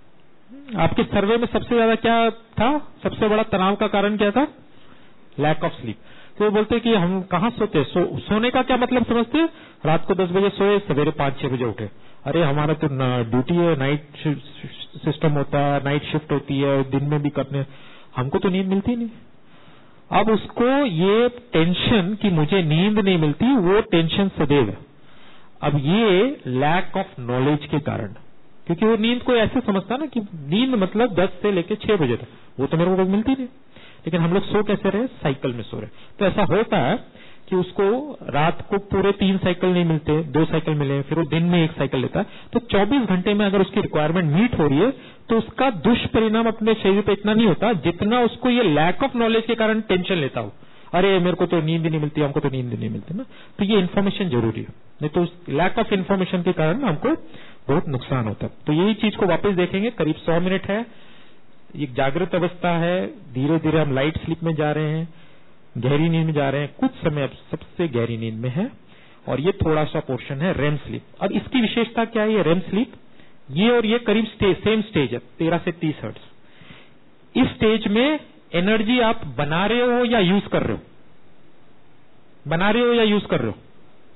आपके सर्वे में सबसे ज्यादा क्या था, सबसे बड़ा तनाव का कारण क्या था? Lack of sleep. तो वो बोलते कि हम कहां सोते, सो, सोने का क्या मतलब समझते हैं? रात को दस बजे सोए, सवेरे पांच छह बजे उठे। अरे हमारा तो ड्यूटी है, नाइट सिस्टम होता है, नाइट शिफ्ट होती है, दिन में भी करने, हमको तो नींद मिलती नहीं। अब उसको ये टेंशन कि मुझे नींद नहीं मिलती, वो टेंशन सदैव है। अब ये लैक ऑफ नॉलेज के कारण, क्योंकि वो नींद को ऐसे समझता ना कि नींद मतलब दस से लेकर छह बजे तक, वो तो मेरे को मिलती नहीं। लेकिन हम लोग सो कैसे रहे? साइकिल में सो रहे। तो ऐसा होता है कि उसको रात को पूरे तीन साइकिल नहीं मिलते, दो साइकिल मिले, फिर वो दिन में एक साइकिल लेता है। तो चौबीस घंटे में अगर उसकी रिक्वायरमेंट मीट हो रही है, तो उसका दुष्परिणाम अपने शरीर पे इतना नहीं होता जितना उसको ये लैक ऑफ नॉलेज के कारण टेंशन लेता हो। अरे मेरे को तो नींद नहीं मिलती, हमको तो नींद नहीं मिलती ना। तो ये इन्फॉर्मेशन जरूरी है, नहीं तो लैक ऑफ इन्फॉर्मेशन के कारण हमको बहुत नुकसान होता है। तो यही चीज को वापस देखेंगे। करीब सौ मिनट है, एक जागृत अवस्था है, धीरे धीरे हम लाइट स्लीप में जा रहे हैं, गहरी नींद में जा रहे हैं, कुछ समय अब सबसे गहरी नींद में है, और ये थोड़ा सा पोर्शन है रेम स्लीप। अब इसकी विशेषता क्या है? ये रेम स्लीप, ये और ये करीब स्टेज, सेम स्टेज है, तेरह से तीस हर्ट्ज। इस स्टेज में एनर्जी आप बना रहे हो या यूज कर रहे हो? बना रहे हो या यूज कर रहे हो?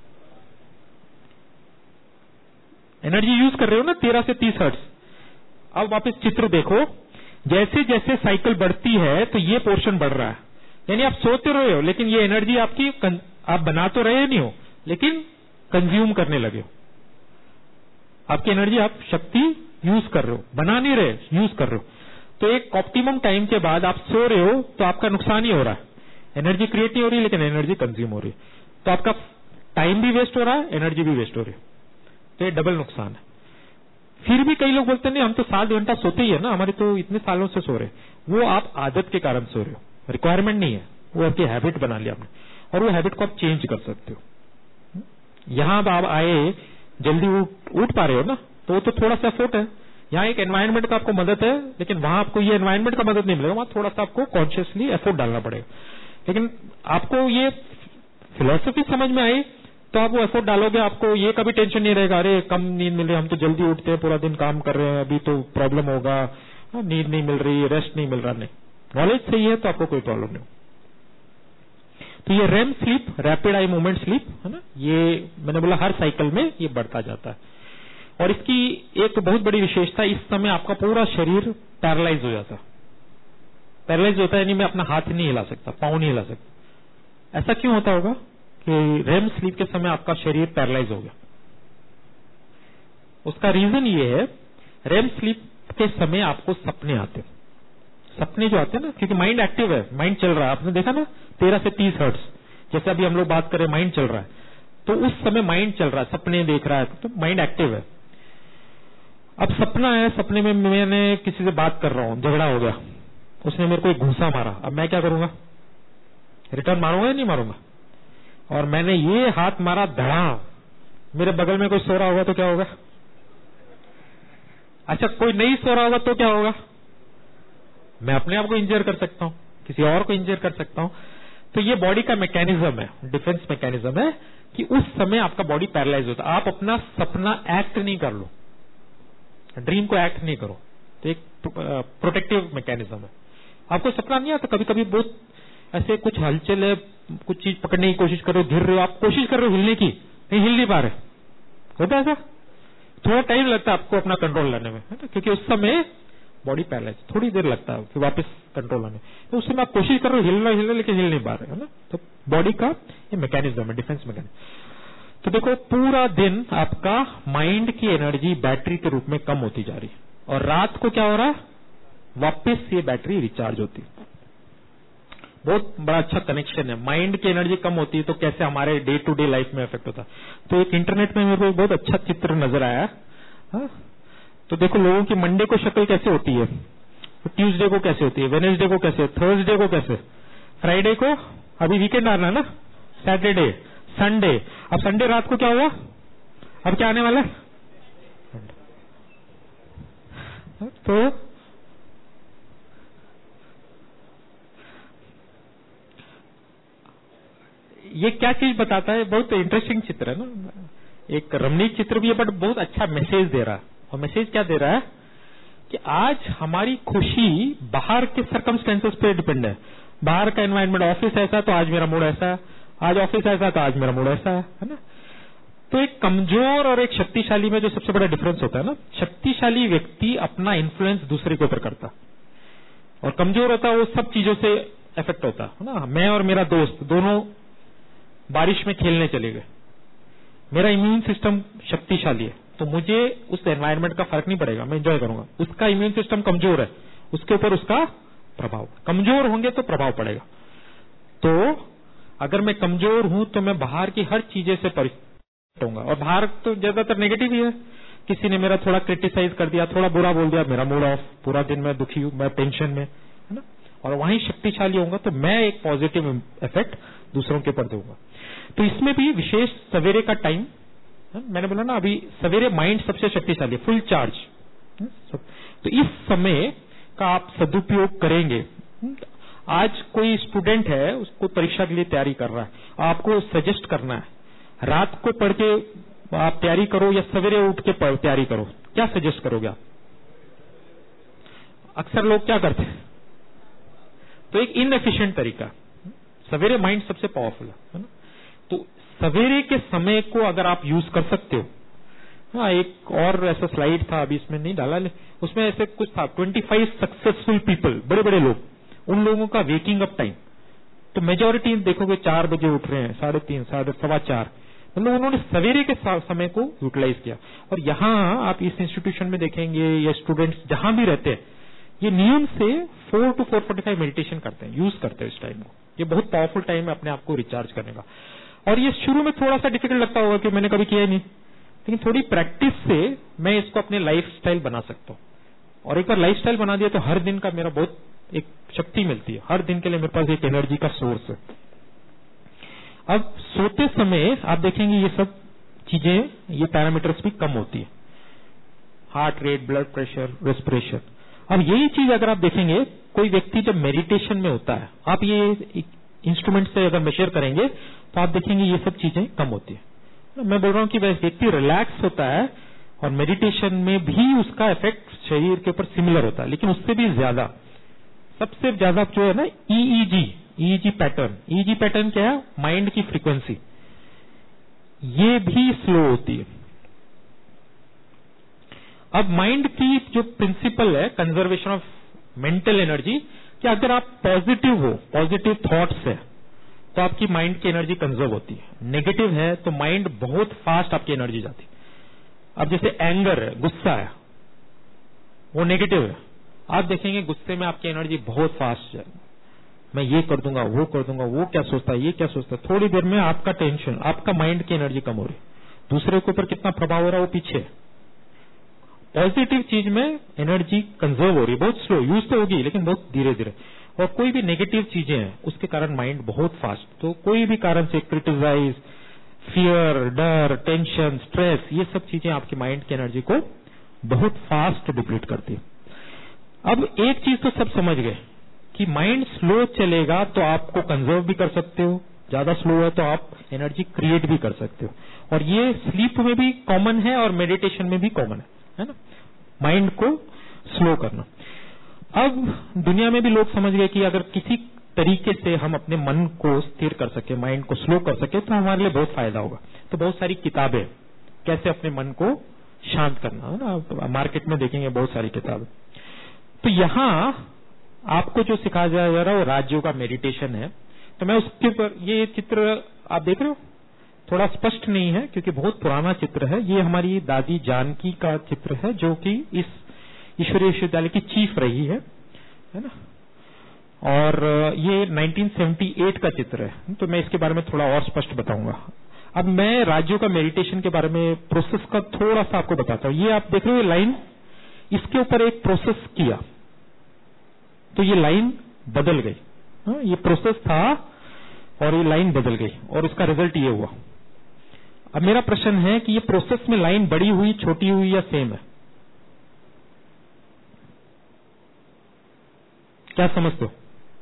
एनर्जी यूज कर रहे हो ना, तेरह से तीस हर्ट्ज। अब वापस चित्र देखो, जैसे जैसे साइकिल बढ़ती है तो ये पोर्शन बढ़ रहा है, यानी आप सोते रहे हो लेकिन ये एनर्जी आपकी आप बना तो रहे नहीं हो, लेकिन कंज्यूम करने लगे हो। आपकी एनर्जी, आप शक्ति यूज कर रहे हो, बना नहीं रहे, यूज कर रहे हो। तो एक ऑप्टिमम टाइम के बाद आप सो रहे हो तो आपका नुकसान ही हो रहा है। एनर्जी क्रिएट नहीं हो रही, लेकिन एनर्जी कंज्यूम हो रही है। तो आपका टाइम भी वेस्ट हो रहा है, एनर्जी भी वेस्ट हो रही है। तो ये डबल नुकसान है। फिर भी कई लोग बोलते हैं नहीं हम तो सात घंटा सोते ही है ना, हमारे तो इतने सालों से सो रहे। वो आप आदत के कारण सो रहे हो, रिक्वायरमेंट नहीं है, वो आपकी हैबिट बना लिया आपने, और वो हैबिट को आप चेंज कर सकते हो। यहां आप आए, जल्दी उठ उठ पा रहे हो ना, तो वो तो थोड़ा सा एफर्ट है। यहाँ एक एनवायरनमेंट का आपको मदद है, लेकिन वहां आपको ये एनवायरनमेंट का मदद नहीं मिलेगा, वहां थोड़ा सा आपको कॉन्शियसली एफर्ट डालना पड़ेगा। लेकिन आपको ये फिलॉसफी समझ में आई तो आप वो एफर्ट डालोगे, आपको ये कभी टेंशन नहीं रहेगा, अरे कम नींद मिल रही है, हम तो जल्दी उठते हैं, पूरा दिन काम कर रहे हैं, अभी तो प्रॉब्लम होगा, नींद नहीं मिल रही, रेस्ट नहीं मिल रहा। नहीं, नॉलेज सही है तो आपको कोई प्रॉब्लम नहीं। तो ये REM sleep, rapid eye movement sleep है ना, ये मैंने बोला हर साइकिल में ये बढ़ता जाता है। और इसकी एक बहुत बड़ी विशेषता, इस समय आपका पूरा शरीर पैरालाइज हो जाता है। पैरालाइज होता है यानी मैं अपना हाथ नहीं हिला सकता, पांव नहीं हिला सकता। ऐसा क्यों होता होगा कि रेम स्लीप के समय आपका शरीर पैरालाइज हो गया? उसका रीजन ये है, रेम स्लीप के समय आपको सपने आते हैं। सपने जो आते हैं ना, क्योंकि माइंड एक्टिव है, माइंड चल रहा है, आपने देखा ना तेरह से तीस हर्ट्ज, जैसे अभी हम लोग बात करें माइंड चल रहा है, तो उस समय माइंड चल रहा है, सपने देख रहा है, तो माइंड एक्टिव है। अब सपना है, सपने में मैंने किसी से बात कर रहा हूं, झगड़ा हो गया, उसने मेरे को एक घूंसा मारा, अब मैं क्या करूंगा? रिटर्न मारूंगा या नहीं मारूंगा? और मैंने ये हाथ मारा धड़ा, मेरे बगल में कोई सो रहा होगा तो क्या होगा? अच्छा, कोई नहीं सो रहा होगा तो क्या होगा? मैं अपने आप को इंजर कर सकता हूं, किसी और को इंजर कर सकता हूं। तो ये बॉडी का मैकेनिज्म है, डिफेंस मैकेनिज्म है कि उस समय आपका बॉडी पैरालाइज होता है। आप अपना सपना एक्ट नहीं कर लो, ड्रीम को एक्ट नहीं करो, तो एक प्रोटेक्टिव मैकेनिज्म है। आपको सपना नहीं आता कभी कभी बहुत ऐसे कुछ हलचल है, कुछ चीज पकड़ने की कोशिश कर रहे हो, गिर रहे हो, आप कोशिश कर रहे हो हिलने की, नहीं हिल नहीं पा रहे, होता है ऐसा? थोड़ा टाइम लगता है आपको अपना कंट्रोल लाने में, है ना, क्योंकि उस समय बॉडी पैलेस थोड़ी देर लगता है फिर वापस कंट्रोल आने। तो उस समय आप कोशिश कर रहे हो हिलना हिलना लेकिन हिल नहीं पा रहे, है ना। तो बॉडी का ये मैकेनिज्म है, डिफेंस मैकेनिज्म। तो देखो पूरा दिन आपका माइंड की एनर्जी बैटरी के रूप में कम होती जा रही है और रात को क्या हो रहा है, वापस ये बैटरी रिचार्ज होती है। बहुत बड़ा अच्छा कनेक्शन है। माइंड की एनर्जी कम होती है तो कैसे हमारे डे टू डे लाइफ में इफेक्ट होता है। तो एक इंटरनेट में मेरे को बहुत अच्छा चित्र नजर आया। हा? तो देखो लोगों की मंडे को शक्ल कैसे होती है, तो ट्यूसडे को कैसे होती है, वेडनेसडे को कैसे, थर्सडे को कैसे, फ्राइडे को, अभी वीकेंड आना ना, सैटरडे, संडे। अब संडे रात को क्या हुआ, अब क्या आने वाला है, तो ये क्या चीज बताता है, बहुत इंटरेस्टिंग चित्र है ना, एक रमणीक चित्र भी है बट बहुत अच्छा मैसेज दे रहा है। और मैसेज क्या दे रहा है कि आज हमारी खुशी बाहर के सर्कमस्टेंसेस पे डिपेंड है। बाहर का एनवायरनमेंट, ऑफिस ऐसा तो आज मेरा मूड ऐसा, आज ऑफिस ऐसा तो आज मेरा मूड ऐसा है, है ना। तो एक कमजोर और एक शक्तिशाली में जो सबसे बड़ा डिफरेंस होता है ना, शक्तिशाली व्यक्ति अपना इन्फ्लुएंस दूसरे के ऊपर करता और कमजोर होता है वो सब चीजों से इफेक्ट होता है ना। मैं और मेरा दोस्त दोनों बारिश में खेलने चले गए, मेरा इम्यून सिस्टम शक्तिशाली है तो मुझे उस एनवायरनमेंट का फर्क नहीं पड़ेगा, मैं एंजॉय करूंगा। उसका इम्यून सिस्टम कमजोर है, उसके ऊपर उसका प्रभाव, कमजोर होंगे तो प्रभाव पड़ेगा। तो अगर मैं कमजोर हूं तो मैं बाहर की हर चीजें से परिचित होऊंगा और बाहर तो ज्यादातर नेगेटिव ही है। किसी ने मेरा थोड़ा क्रिटिसाइज कर दिया, थोड़ा बुरा बोल दिया, मेरा मूड ऑफ, पूरा दिन मैं दुखी हूं, मैं टेंशन में, है ना। और वहीं शक्तिशाली होऊंगा तो मैं एक पॉजिटिव इफेक्ट दूसरों के ऊपर दूंगा। तो इसमें भी विशेष सवेरे का टाइम, मैंने बोला ना अभी सवेरे माइंड सबसे शक्तिशाली है, फुल चार्ज। तो इस समय का आप सदुपयोग करेंगे। आज कोई स्टूडेंट है, उसको परीक्षा के लिए तैयारी कर रहा है, आपको सजेस्ट करना है रात को पढ़ के आप तैयारी करो या सवेरे उठ के तैयारी करो, क्या सजेस्ट करोगे आप? अक्सर लोग क्या करते हैं, तो एक इनएफिशिएंट तरीका, सवेरे माइंड सबसे पावरफुल है ना। तो सवेरे के समय को अगर आप यूज कर सकते हो, हाँ एक और ऐसा स्लाइड था अभी इसमें नहीं डाला, उसमें ऐसे कुछ था पच्चीस सक्सेसफुल पीपल, बड़े बड़े लोग, उन लोगों का वेकिंग अप टाइम, तो मेजोरिटी देखोगे चार बजे उठ रहे हैं, साढ़े तीन साढ़े सवा चार, मतलब उन्होंने सवेरे के समय को यूटिलाइज किया। और यहाँ आप इस इंस्टीट्यूशन में देखेंगे या स्टूडेंट्स जहां भी रहते हैं, ये नियम से four to four forty five meditation करते हैं, यूज करते हैं इस टाइम को। ये बहुत पावरफुल टाइम है अपने आप को रिचार्ज करने का। और ये शुरू में थोड़ा सा डिफिकल्ट लगता होगा कि मैंने कभी किया ही नहीं, लेकिन थोड़ी प्रैक्टिस से मैं इसको अपने लाइफ स्टाइल बना सकता हूँ। और एक बार लाइफ स्टाइल बना दिया तो हर दिन का मेरा बहुत एक शक्ति मिलती है, हर दिन के लिए मेरे पास एक एनर्जी का सोर्स है। अब सोते समय आप देखेंगे ये सब चीजें, ये पैरामीटर्स भी कम होती है, heart rate, blood pressure, respiration. अब यही चीज अगर आप देखेंगे, कोई व्यक्ति जब मेडिटेशन में होता है, आप ये इंस्ट्रूमेंट से अगर मेजर करेंगे तो आप देखेंगे ये सब चीजें कम होती है। मैं बोल रहा हूं कि व्यक्ति रिलैक्स होता है और मेडिटेशन में भी उसका इफेक्ट शरीर के ऊपर सिमिलर होता है, लेकिन उससे भी ज्यादा, सबसे ज्यादा जो है ना EEG, EEG pattern. EEG pattern क्या है, माइंड की फ्रीक्वेंसी, ये भी स्लो होती है। अब माइंड की जो प्रिंसिपल है कंजर्वेशन ऑफ मेंटल एनर्जी, कि अगर आप पॉजिटिव हो, पॉजिटिव थॉट्स है तो आपकी माइंड की एनर्जी कंजर्व होती है। नेगेटिव है तो माइंड बहुत फास्ट आपकी एनर्जी जाती है। अब जैसे एंगर है, गुस्सा है, वो नेगेटिव है, आप देखेंगे गुस्से में आपकी एनर्जी बहुत फास्ट है, मैं ये कर दूंगा, वो कर दूंगा, वो क्या सोचता है, ये क्या सोचता है। थोड़ी देर में आपका टेंशन, आपका माइंड की एनर्जी कम हो रही, दूसरे के ऊपर कितना प्रभाव हो रहा है वो पीछे। पॉजिटिव चीज में एनर्जी कंजर्व हो रही है, बहुत स्लो, यूज तो होगी लेकिन बहुत धीरे धीरे। और कोई भी नेगेटिव चीजें हैं उसके कारण माइंड बहुत फास्ट, तो कोई भी कारण से क्रिटिसाइज, फियर, डर, टेंशन, स्ट्रेस, ये सब चीजें आपकी माइंड की एनर्जी को बहुत फास्ट डिप्लीट करती है। अब एक चीज तो सब समझ गए कि माइंड स्लो चलेगा तो आपको कंजर्व भी कर सकते हो, ज्यादा स्लो है तो आप एनर्जी क्रिएट भी कर सकते हो। और ये स्लीप में भी कॉमन है और मेडिटेशन में भी कॉमन है, है ना, माइंड को स्लो करना। अब दुनिया में भी लोग समझ गए कि अगर किसी तरीके से हम अपने मन को स्थिर कर सके, माइंड को स्लो कर सके, तो हमारे लिए बहुत फायदा होगा। तो बहुत सारी किताबें कैसे अपने मन को शांत करना है ना, मार्केट में देखेंगे बहुत सारी किताबें। तो यहां आपको जो सिखाया जा रहा है वो राजयोग का मेडिटेशन है। तो मैं उसके ऊपर, ये चित्र आप देख रहे हो, थोड़ा स्पष्ट नहीं है क्योंकि बहुत पुराना चित्र है। ये हमारी दादी जानकी का चित्र है जो कि इस ईश्वरीय विश्वविद्यालय की चीफ रही है, है ना। और ये नाइनटीन सेवेंटी एट का चित्र है। तो मैं इसके बारे में थोड़ा और स्पष्ट बताऊंगा। अब मैं राजयोग का मेडिटेशन के बारे में प्रोसेस का थोड़ा सा आपको बताता हूं। ये आप देख रहे हो, ये लाइन, इसके ऊपर एक प्रोसेस किया तो ये लाइन बदल गई। हाँ, ये प्रोसेस था और ये लाइन बदल गई और इसका रिजल्ट ये हुआ। अब मेरा प्रश्न है कि ये प्रोसेस में लाइन बड़ी हुई, छोटी हुई या सेम है? क्या समझते हो?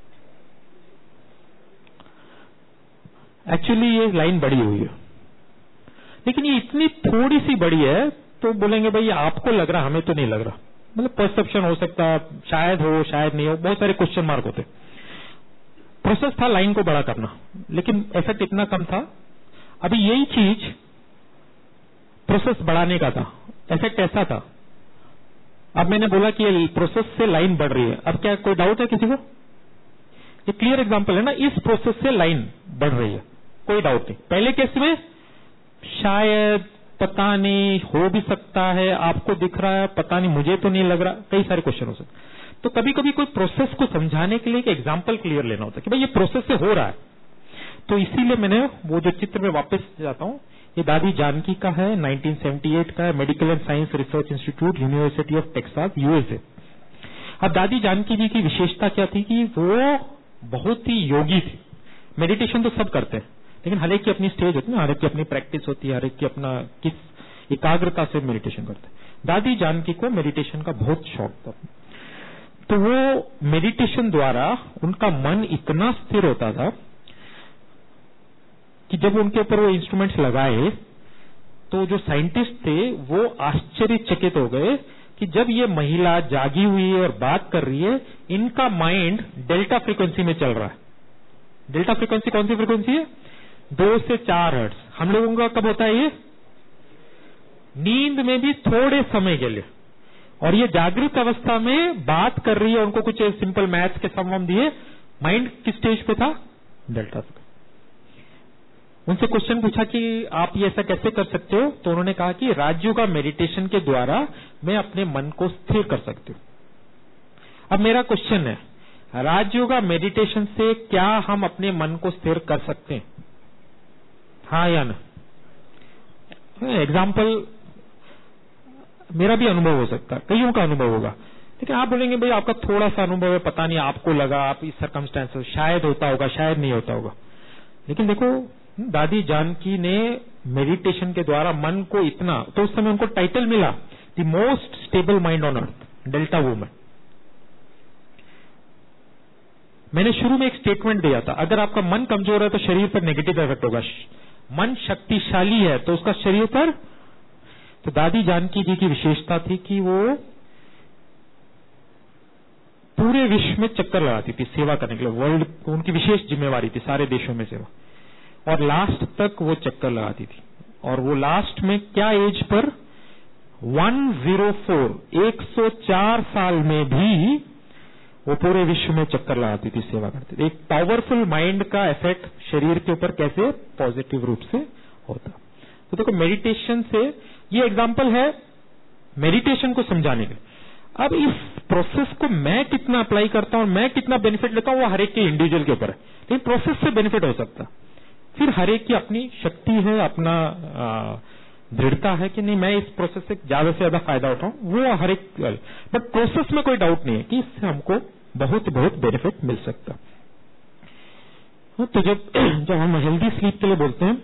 एक्चुअली ये लाइन बड़ी हुई है, लेकिन ये इतनी थोड़ी सी बड़ी है तो बोलेंगे भाई आपको लग रहा, हमें तो नहीं लग रहा। मतलब परसेप्शन हो सकता, शायद हो शायद नहीं हो, बहुत सारे क्वेश्चन मार्क होते। प्रोसेस था लाइन को बड़ा करना, लेकिन इफेक्ट इतना कम था। अभी यही चीज प्रोसेस बढ़ाने का था, इफेक्ट ऐसा था। अब मैंने बोला कि प्रोसेस से लाइन बढ़ रही है। अब क्या कोई डाउट है किसी को? ये क्लियर एग्जांपल है ना, इस प्रोसेस से लाइन बढ़ रही है, कोई डाउट नहीं। पहले केस में शायद, पता नहीं, हो भी सकता है, आपको दिख रहा है, पता नहीं, मुझे तो नहीं लग रहा, कई सारे क्वेश्चन हो सकते। तो कभी कभी कोई प्रोसेस को समझाने के लिए एक एग्जांपल क्लियर लेना होता है कि भाई ये प्रोसेस से हो रहा है। तो इसीलिए मैंने वो जो चित्र में वापस जाता हूं, ये दादी जानकी का है, नाइनटीन सेवेंटी एट का है, medical and science research institute, university of Texas, USA. अब दादी जानकी जी की विशेषता क्या थी कि वो बहुत ही योगी थी। मेडिटेशन तो सब करते हैं, लेकिन हर एक की अपनी स्टेज होती है ना, हर एक की अपनी प्रैक्टिस होती है, हर एक की अपना किस एकाग्रता से मेडिटेशन करते हैं। दादी जानकी को मेडिटेशन का बहुत शौक था। तो वो मेडिटेशन द्वारा उनका मन इतना स्थिर होता था कि जब उनके ऊपर वो इंस्ट्रूमेंट्स लगाए तो जो साइंटिस्ट थे वो आश्चर्यचकित हो गए कि जब ये महिला जागी हुई है और बात कर रही है, इनका माइंड डेल्टा फ्रीक्वेंसी में चल रहा है। डेल्टा फ्रीक्वेंसी कौन सी फ्रीक्वेंसी है? दो से चार हर्ट्ज। हम लोगों का कब होता है ये? नींद में भी थोड़े समय के लिए। और ये जागृत अवस्था में बात कर रही है, उनको कुछ सिंपल मैथ्स के सम वम दिए, माइंड किस स्टेज पे था? डेल्टा पे। उनसे क्वेश्चन पूछा कि आप ये ऐसा कैसे कर सकते हो? तो उन्होंने कहा कि राजयोग का मेडिटेशन के द्वारा मैं अपने मन को स्थिर कर सकती हूँ। अब मेरा क्वेश्चन है, राजयोग का मेडिटेशन से क्या हम अपने मन को स्थिर कर सकते हैं? हाँ या ना? एग्जाम्पल मेरा भी अनुभव हो सकता है, कईयों का अनुभव होगा, लेकिन आप बोलेंगे भाई आपका थोड़ा सा अनुभव है, पता नहीं, आपको लगा, आप इस सर्कमस्टेंस, शायद होता होगा, शायद नहीं होता होगा। लेकिन देखो, दादी जानकी ने मेडिटेशन के द्वारा मन को इतना, तो उस समय उनको टाइटल मिला the most stable mind on earth, delta woman. मैंने शुरू में एक स्टेटमेंट दिया था, अगर आपका मन कमजोर है तो शरीर पर नेगेटिव इफेक्ट होगा, मन शक्तिशाली है तो उसका शरीर पर। तो दादी जानकी जी की विशेषता थी कि वो पूरे विश्व में चक्कर लगाती थी सेवा करने के लिए, वर्ल्ड, उनकी विशेष जिम्मेवारी थी सारे देशों में सेवा, और लास्ट तक वो चक्कर लगाती थी। और वो लास्ट में क्या एज पर? एक सौ चार साल में भी वो पूरे विश्व में चक्कर लगाती थी, सेवा करती थी। एक पावरफुल माइंड का इफेक्ट शरीर के ऊपर कैसे पॉजिटिव रूप से होता। तो देखो, मेडिटेशन से, ये एग्जांपल है मेडिटेशन को समझाने के। अब इस प्रोसेस को मैं कितना अप्लाई करता हूं, मैं कितना बेनिफिट लेता हूं, वो हर एक के इंडिविजुअल के ऊपर है, लेकिन प्रोसेस से बेनिफिट हो सकता। फिर हर एक की अपनी शक्ति है, अपना दृढ़ता है कि नहीं, मैं इस प्रोसेस से ज्यादा से ज्यादा फायदा उठाऊं, वो हर एक। बट प्रोसेस में कोई डाउट नहीं है कि इससे हमको बहुत बहुत बेनिफिट मिल सकता। तो जब जब हम हेल्दी स्लीप के लिए बोलते हैं,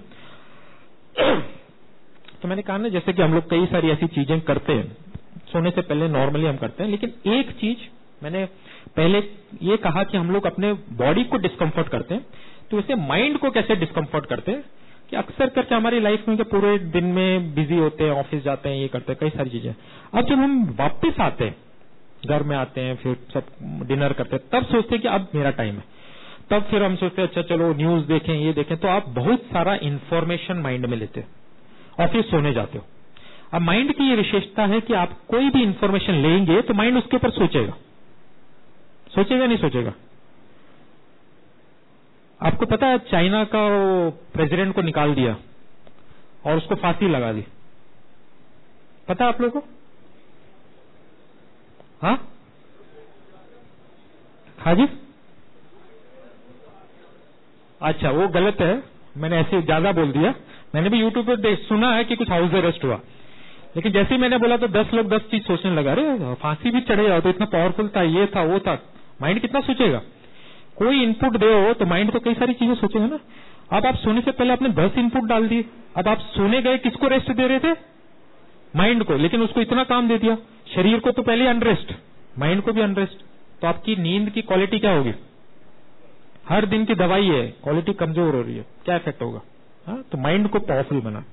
तो मैंने कहा ना, जैसे कि हम लोग कई सारी ऐसी चीजें करते हैं सोने से पहले, नॉर्मली हम करते हैं, लेकिन एक चीज मैंने पहले ये कहा कि हम लोग अपने बॉडी को डिस्कम्फर्ट करते हैं, तो वैसे माइंड को कैसे डिस्कम्फर्ट करते हैं कि अक्सर करके हमारी लाइफ में पूरे दिन में बिजी होते हैं, ऑफिस जाते हैं, ये करते हैं, कई सारी चीजें। अब जब हम वापस आते हैं घर में आते हैं, फिर सब डिनर करते हैं, तब सोचते हैं कि अब मेरा टाइम है। तब फिर हम सोचते हैं अच्छा चलो न्यूज देखें, ये देखें, तो आप बहुत सारा इंफॉर्मेशन माइंड में लेते हो और फिर सोने जाते हो। अब माइंड की ये विशेषता है कि आप कोई भी इंफॉर्मेशन लेंगे तो माइंड उसके ऊपर सोचेगा, सोचेगा नहीं सोचेगा। आपको पता है चाइना का प्रेसिडेंट को निकाल दिया और उसको फांसी लगा दी, पता आप लोगों को? हाँ हाँ जी, अच्छा वो गलत है, मैंने ऐसे ज्यादा बोल दिया। मैंने भी यूट्यूब पे सुना है कि कुछ हाउस अरेस्ट हुआ, लेकिन जैसे ही मैंने बोला तो दस लोग दस चीज सोचने लगा, अरे फांसी भी चढ़े जाओ तो इतना पावरफुल था, ये था वो था। माइंड कितना सोचेगा? कोई इनपुट दे हो तो माइंड तो कई सारी चीजें सोचेगा ना। अब आप सोने से पहले आपने दस इनपुट डाल दिए, अब आप सोने गए, किसको रेस्ट दे रहे थे? माइंड को, लेकिन उसको इतना काम दे दिया। शरीर को तो पहले अनरेस्ट, माइंड को भी अनरेस्ट, तो आपकी नींद की क्वालिटी क्या होगी? हर दिन की दवाई है, क्वालिटी कमजोर हो रही है, क्या इफेक्ट होगा? हा? तो माइंड को पावरफुल बना।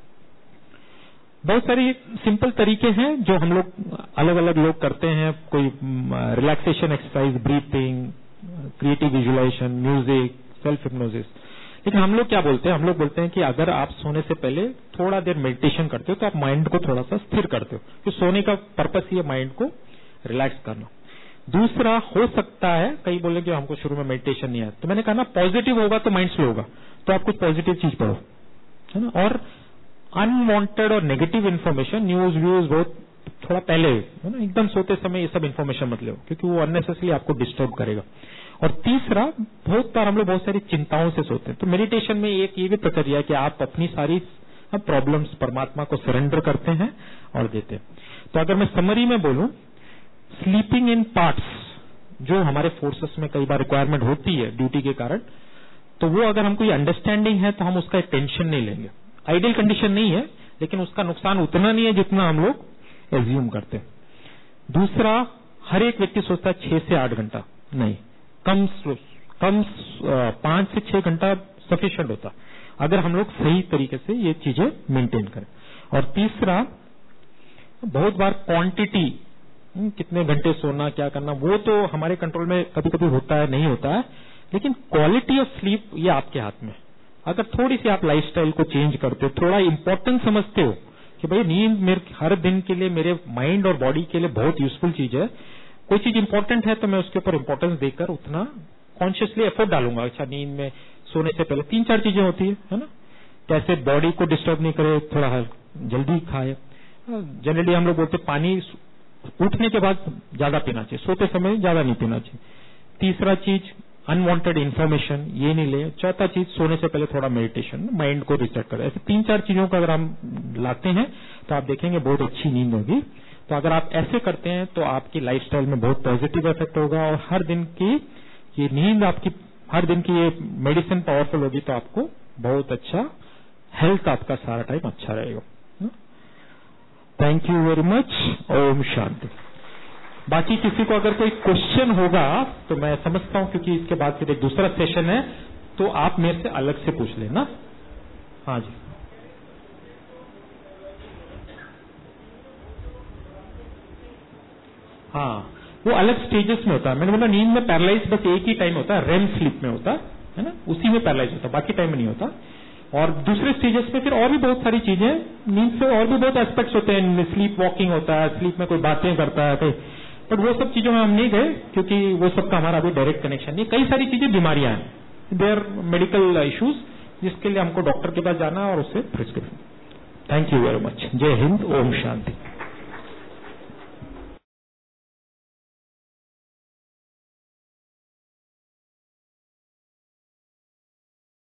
बहुत सारे सिंपल तरीके हैं जो हम लोग अलग अलग लोग करते हैं, कोई relaxation exercise, breathing, creative visualisation, music, self hypnosis. लेकिन हम लोग क्या बोलते हैं? हम लोग बोलते हैं कि अगर आप सोने से पहले थोड़ा देर मेडिटेशन करते हो तो आप माइंड को थोड़ा सा स्थिर करते हो, कि सोने का पर्पस ही है माइंड को रिलैक्स करना। दूसरा, हो सकता है कई बोले कि हमको शुरू में मेडिटेशन नहीं आया, तो मैंने कहा ना पॉजिटिव होगा तो माइंड स्लो होगा, तो आप कुछ पॉजिटिव चीज पढ़ो, है ना। और अनवांटेड और नेगेटिव इन्फॉर्मेशन, न्यूज व्यूज बहुत थोड़ा पहले, है ना, एकदम सोते समय ये सब इन्फॉर्मेशन मत लो, क्योंकि वो अननेसेसरी आपको डिस्टर्ब करेगा। और तीसरा, बहुत बार हम लोग बहुत सारी चिंताओं से सोते हैं, तो मेडिटेशन में एक ये भी प्रक्रिया है कि आप अपनी सारी प्रॉब्लम्स परमात्मा को सरेंडर करते हैं और देते हैं। तो अगर मैं समरी में बोलूं, स्लीपिंग इन पार्ट्स, जो हमारे फोर्सेस में कई बार रिक्वायरमेंट होती है ड्यूटी के कारण, तो वो अगर हमको ये अंडरस्टैंडिंग है तो हम उसका टेंशन नहीं लेंगे। आइडियल कंडीशन नहीं है, लेकिन उसका नुकसान उतना नहीं है जितना हम लोग एज्यूम करते हैं। दूसरा, हर एक व्यक्ति सोचता है छह से आठ घंटा, नहीं, कम कम पांच से छह घंटा सफिशिएंट होता, अगर हम लोग सही तरीके से ये चीजें मेंटेन करें। और तीसरा, बहुत बार क्वांटिटी, कितने घंटे सोना, क्या करना, वो तो हमारे कंट्रोल में कभी कभी होता है, नहीं होता है, लेकिन क्वालिटी ऑफ स्लीप ये आपके हाथ में। अगर थोड़ी सी आप लाइफस्टाइल को चेंज करते हो, थोड़ा इंपॉर्टेंट समझते हो कि भाई नींद मेरे हर दिन के लिए, मेरे माइंड और बॉडी के लिए बहुत यूजफुल चीज है, कोई चीज इंपॉर्टेंट है तो मैं उसके ऊपर इंपॉर्टेंस देकर उतना कॉन्शियसली एफर्ट डालूंगा। अच्छा, नींद में सोने से पहले तीन चार चीजें होती है, है ना, कैसे बॉडी को डिस्टर्ब नहीं करे, थोड़ा जल्दी खाए। जनरली हम लोग बोलते पानी उठने के बाद ज्यादा पीना चाहिए, सोते समय ज्यादा नहीं पीना चाहिए। तीसरा चीज, अनवांटेड इन्फॉर्मेशन ये नहीं ले। चौथा चीज, सोने से पहले थोड़ा मेडिटेशन, माइंड को रिसेट करें। ऐसे तीन चार चीजों को अगर हम लाते हैं तो आप देखेंगे बहुत अच्छी नींद होगी। तो अगर आप ऐसे करते हैं तो आपकी लाइफस्टाइल में बहुत पॉजिटिव इफेक्ट होगा, और हर दिन की ये नींद आपकी, हर दिन की ये मेडिसिन पावरफुल होगी, तो आपको बहुत अच्छा हेल्थ, आपका सारा टाइम अच्छा रहेगा। Thank you very much. ओम शांति। बाकी किसी को अगर कोई क्वेश्चन होगा तो मैं समझता हूं, क्योंकि इसके बाद फिर एक दूसरा सेशन है, तो आप मेरे से अलग से पूछ लेना। हाँ जी, हाँ, वो अलग स्टेजेस में होता है। मैंने बोला नींद में पैरालाइज बस एक ही टाइम होता है, रेम स्लीप में होता है ना, उसी में पैरालाइज होता है, बाकी टाइम में नहीं होता। और दूसरे स्टेजेस में फिर और भी बहुत सारी चीजें, नींद से और भी बहुत एस्पेक्ट्स होते हैं, स्लीप वॉकिंग होता है, स्लीप में कोई बातें करता है कोई, बट वो सब चीजों में हम नहीं गए, क्योंकि वो सब का हमारा अभी डायरेक्ट कनेक्शन नहीं। कई सारी चीजें बीमारियां हैं, देयर मेडिकल इश्यूज, जिसके लिए हमको डॉक्टर के पास जाना और उससे prescription. Thank you very much. जय हिंद। ओम शांति।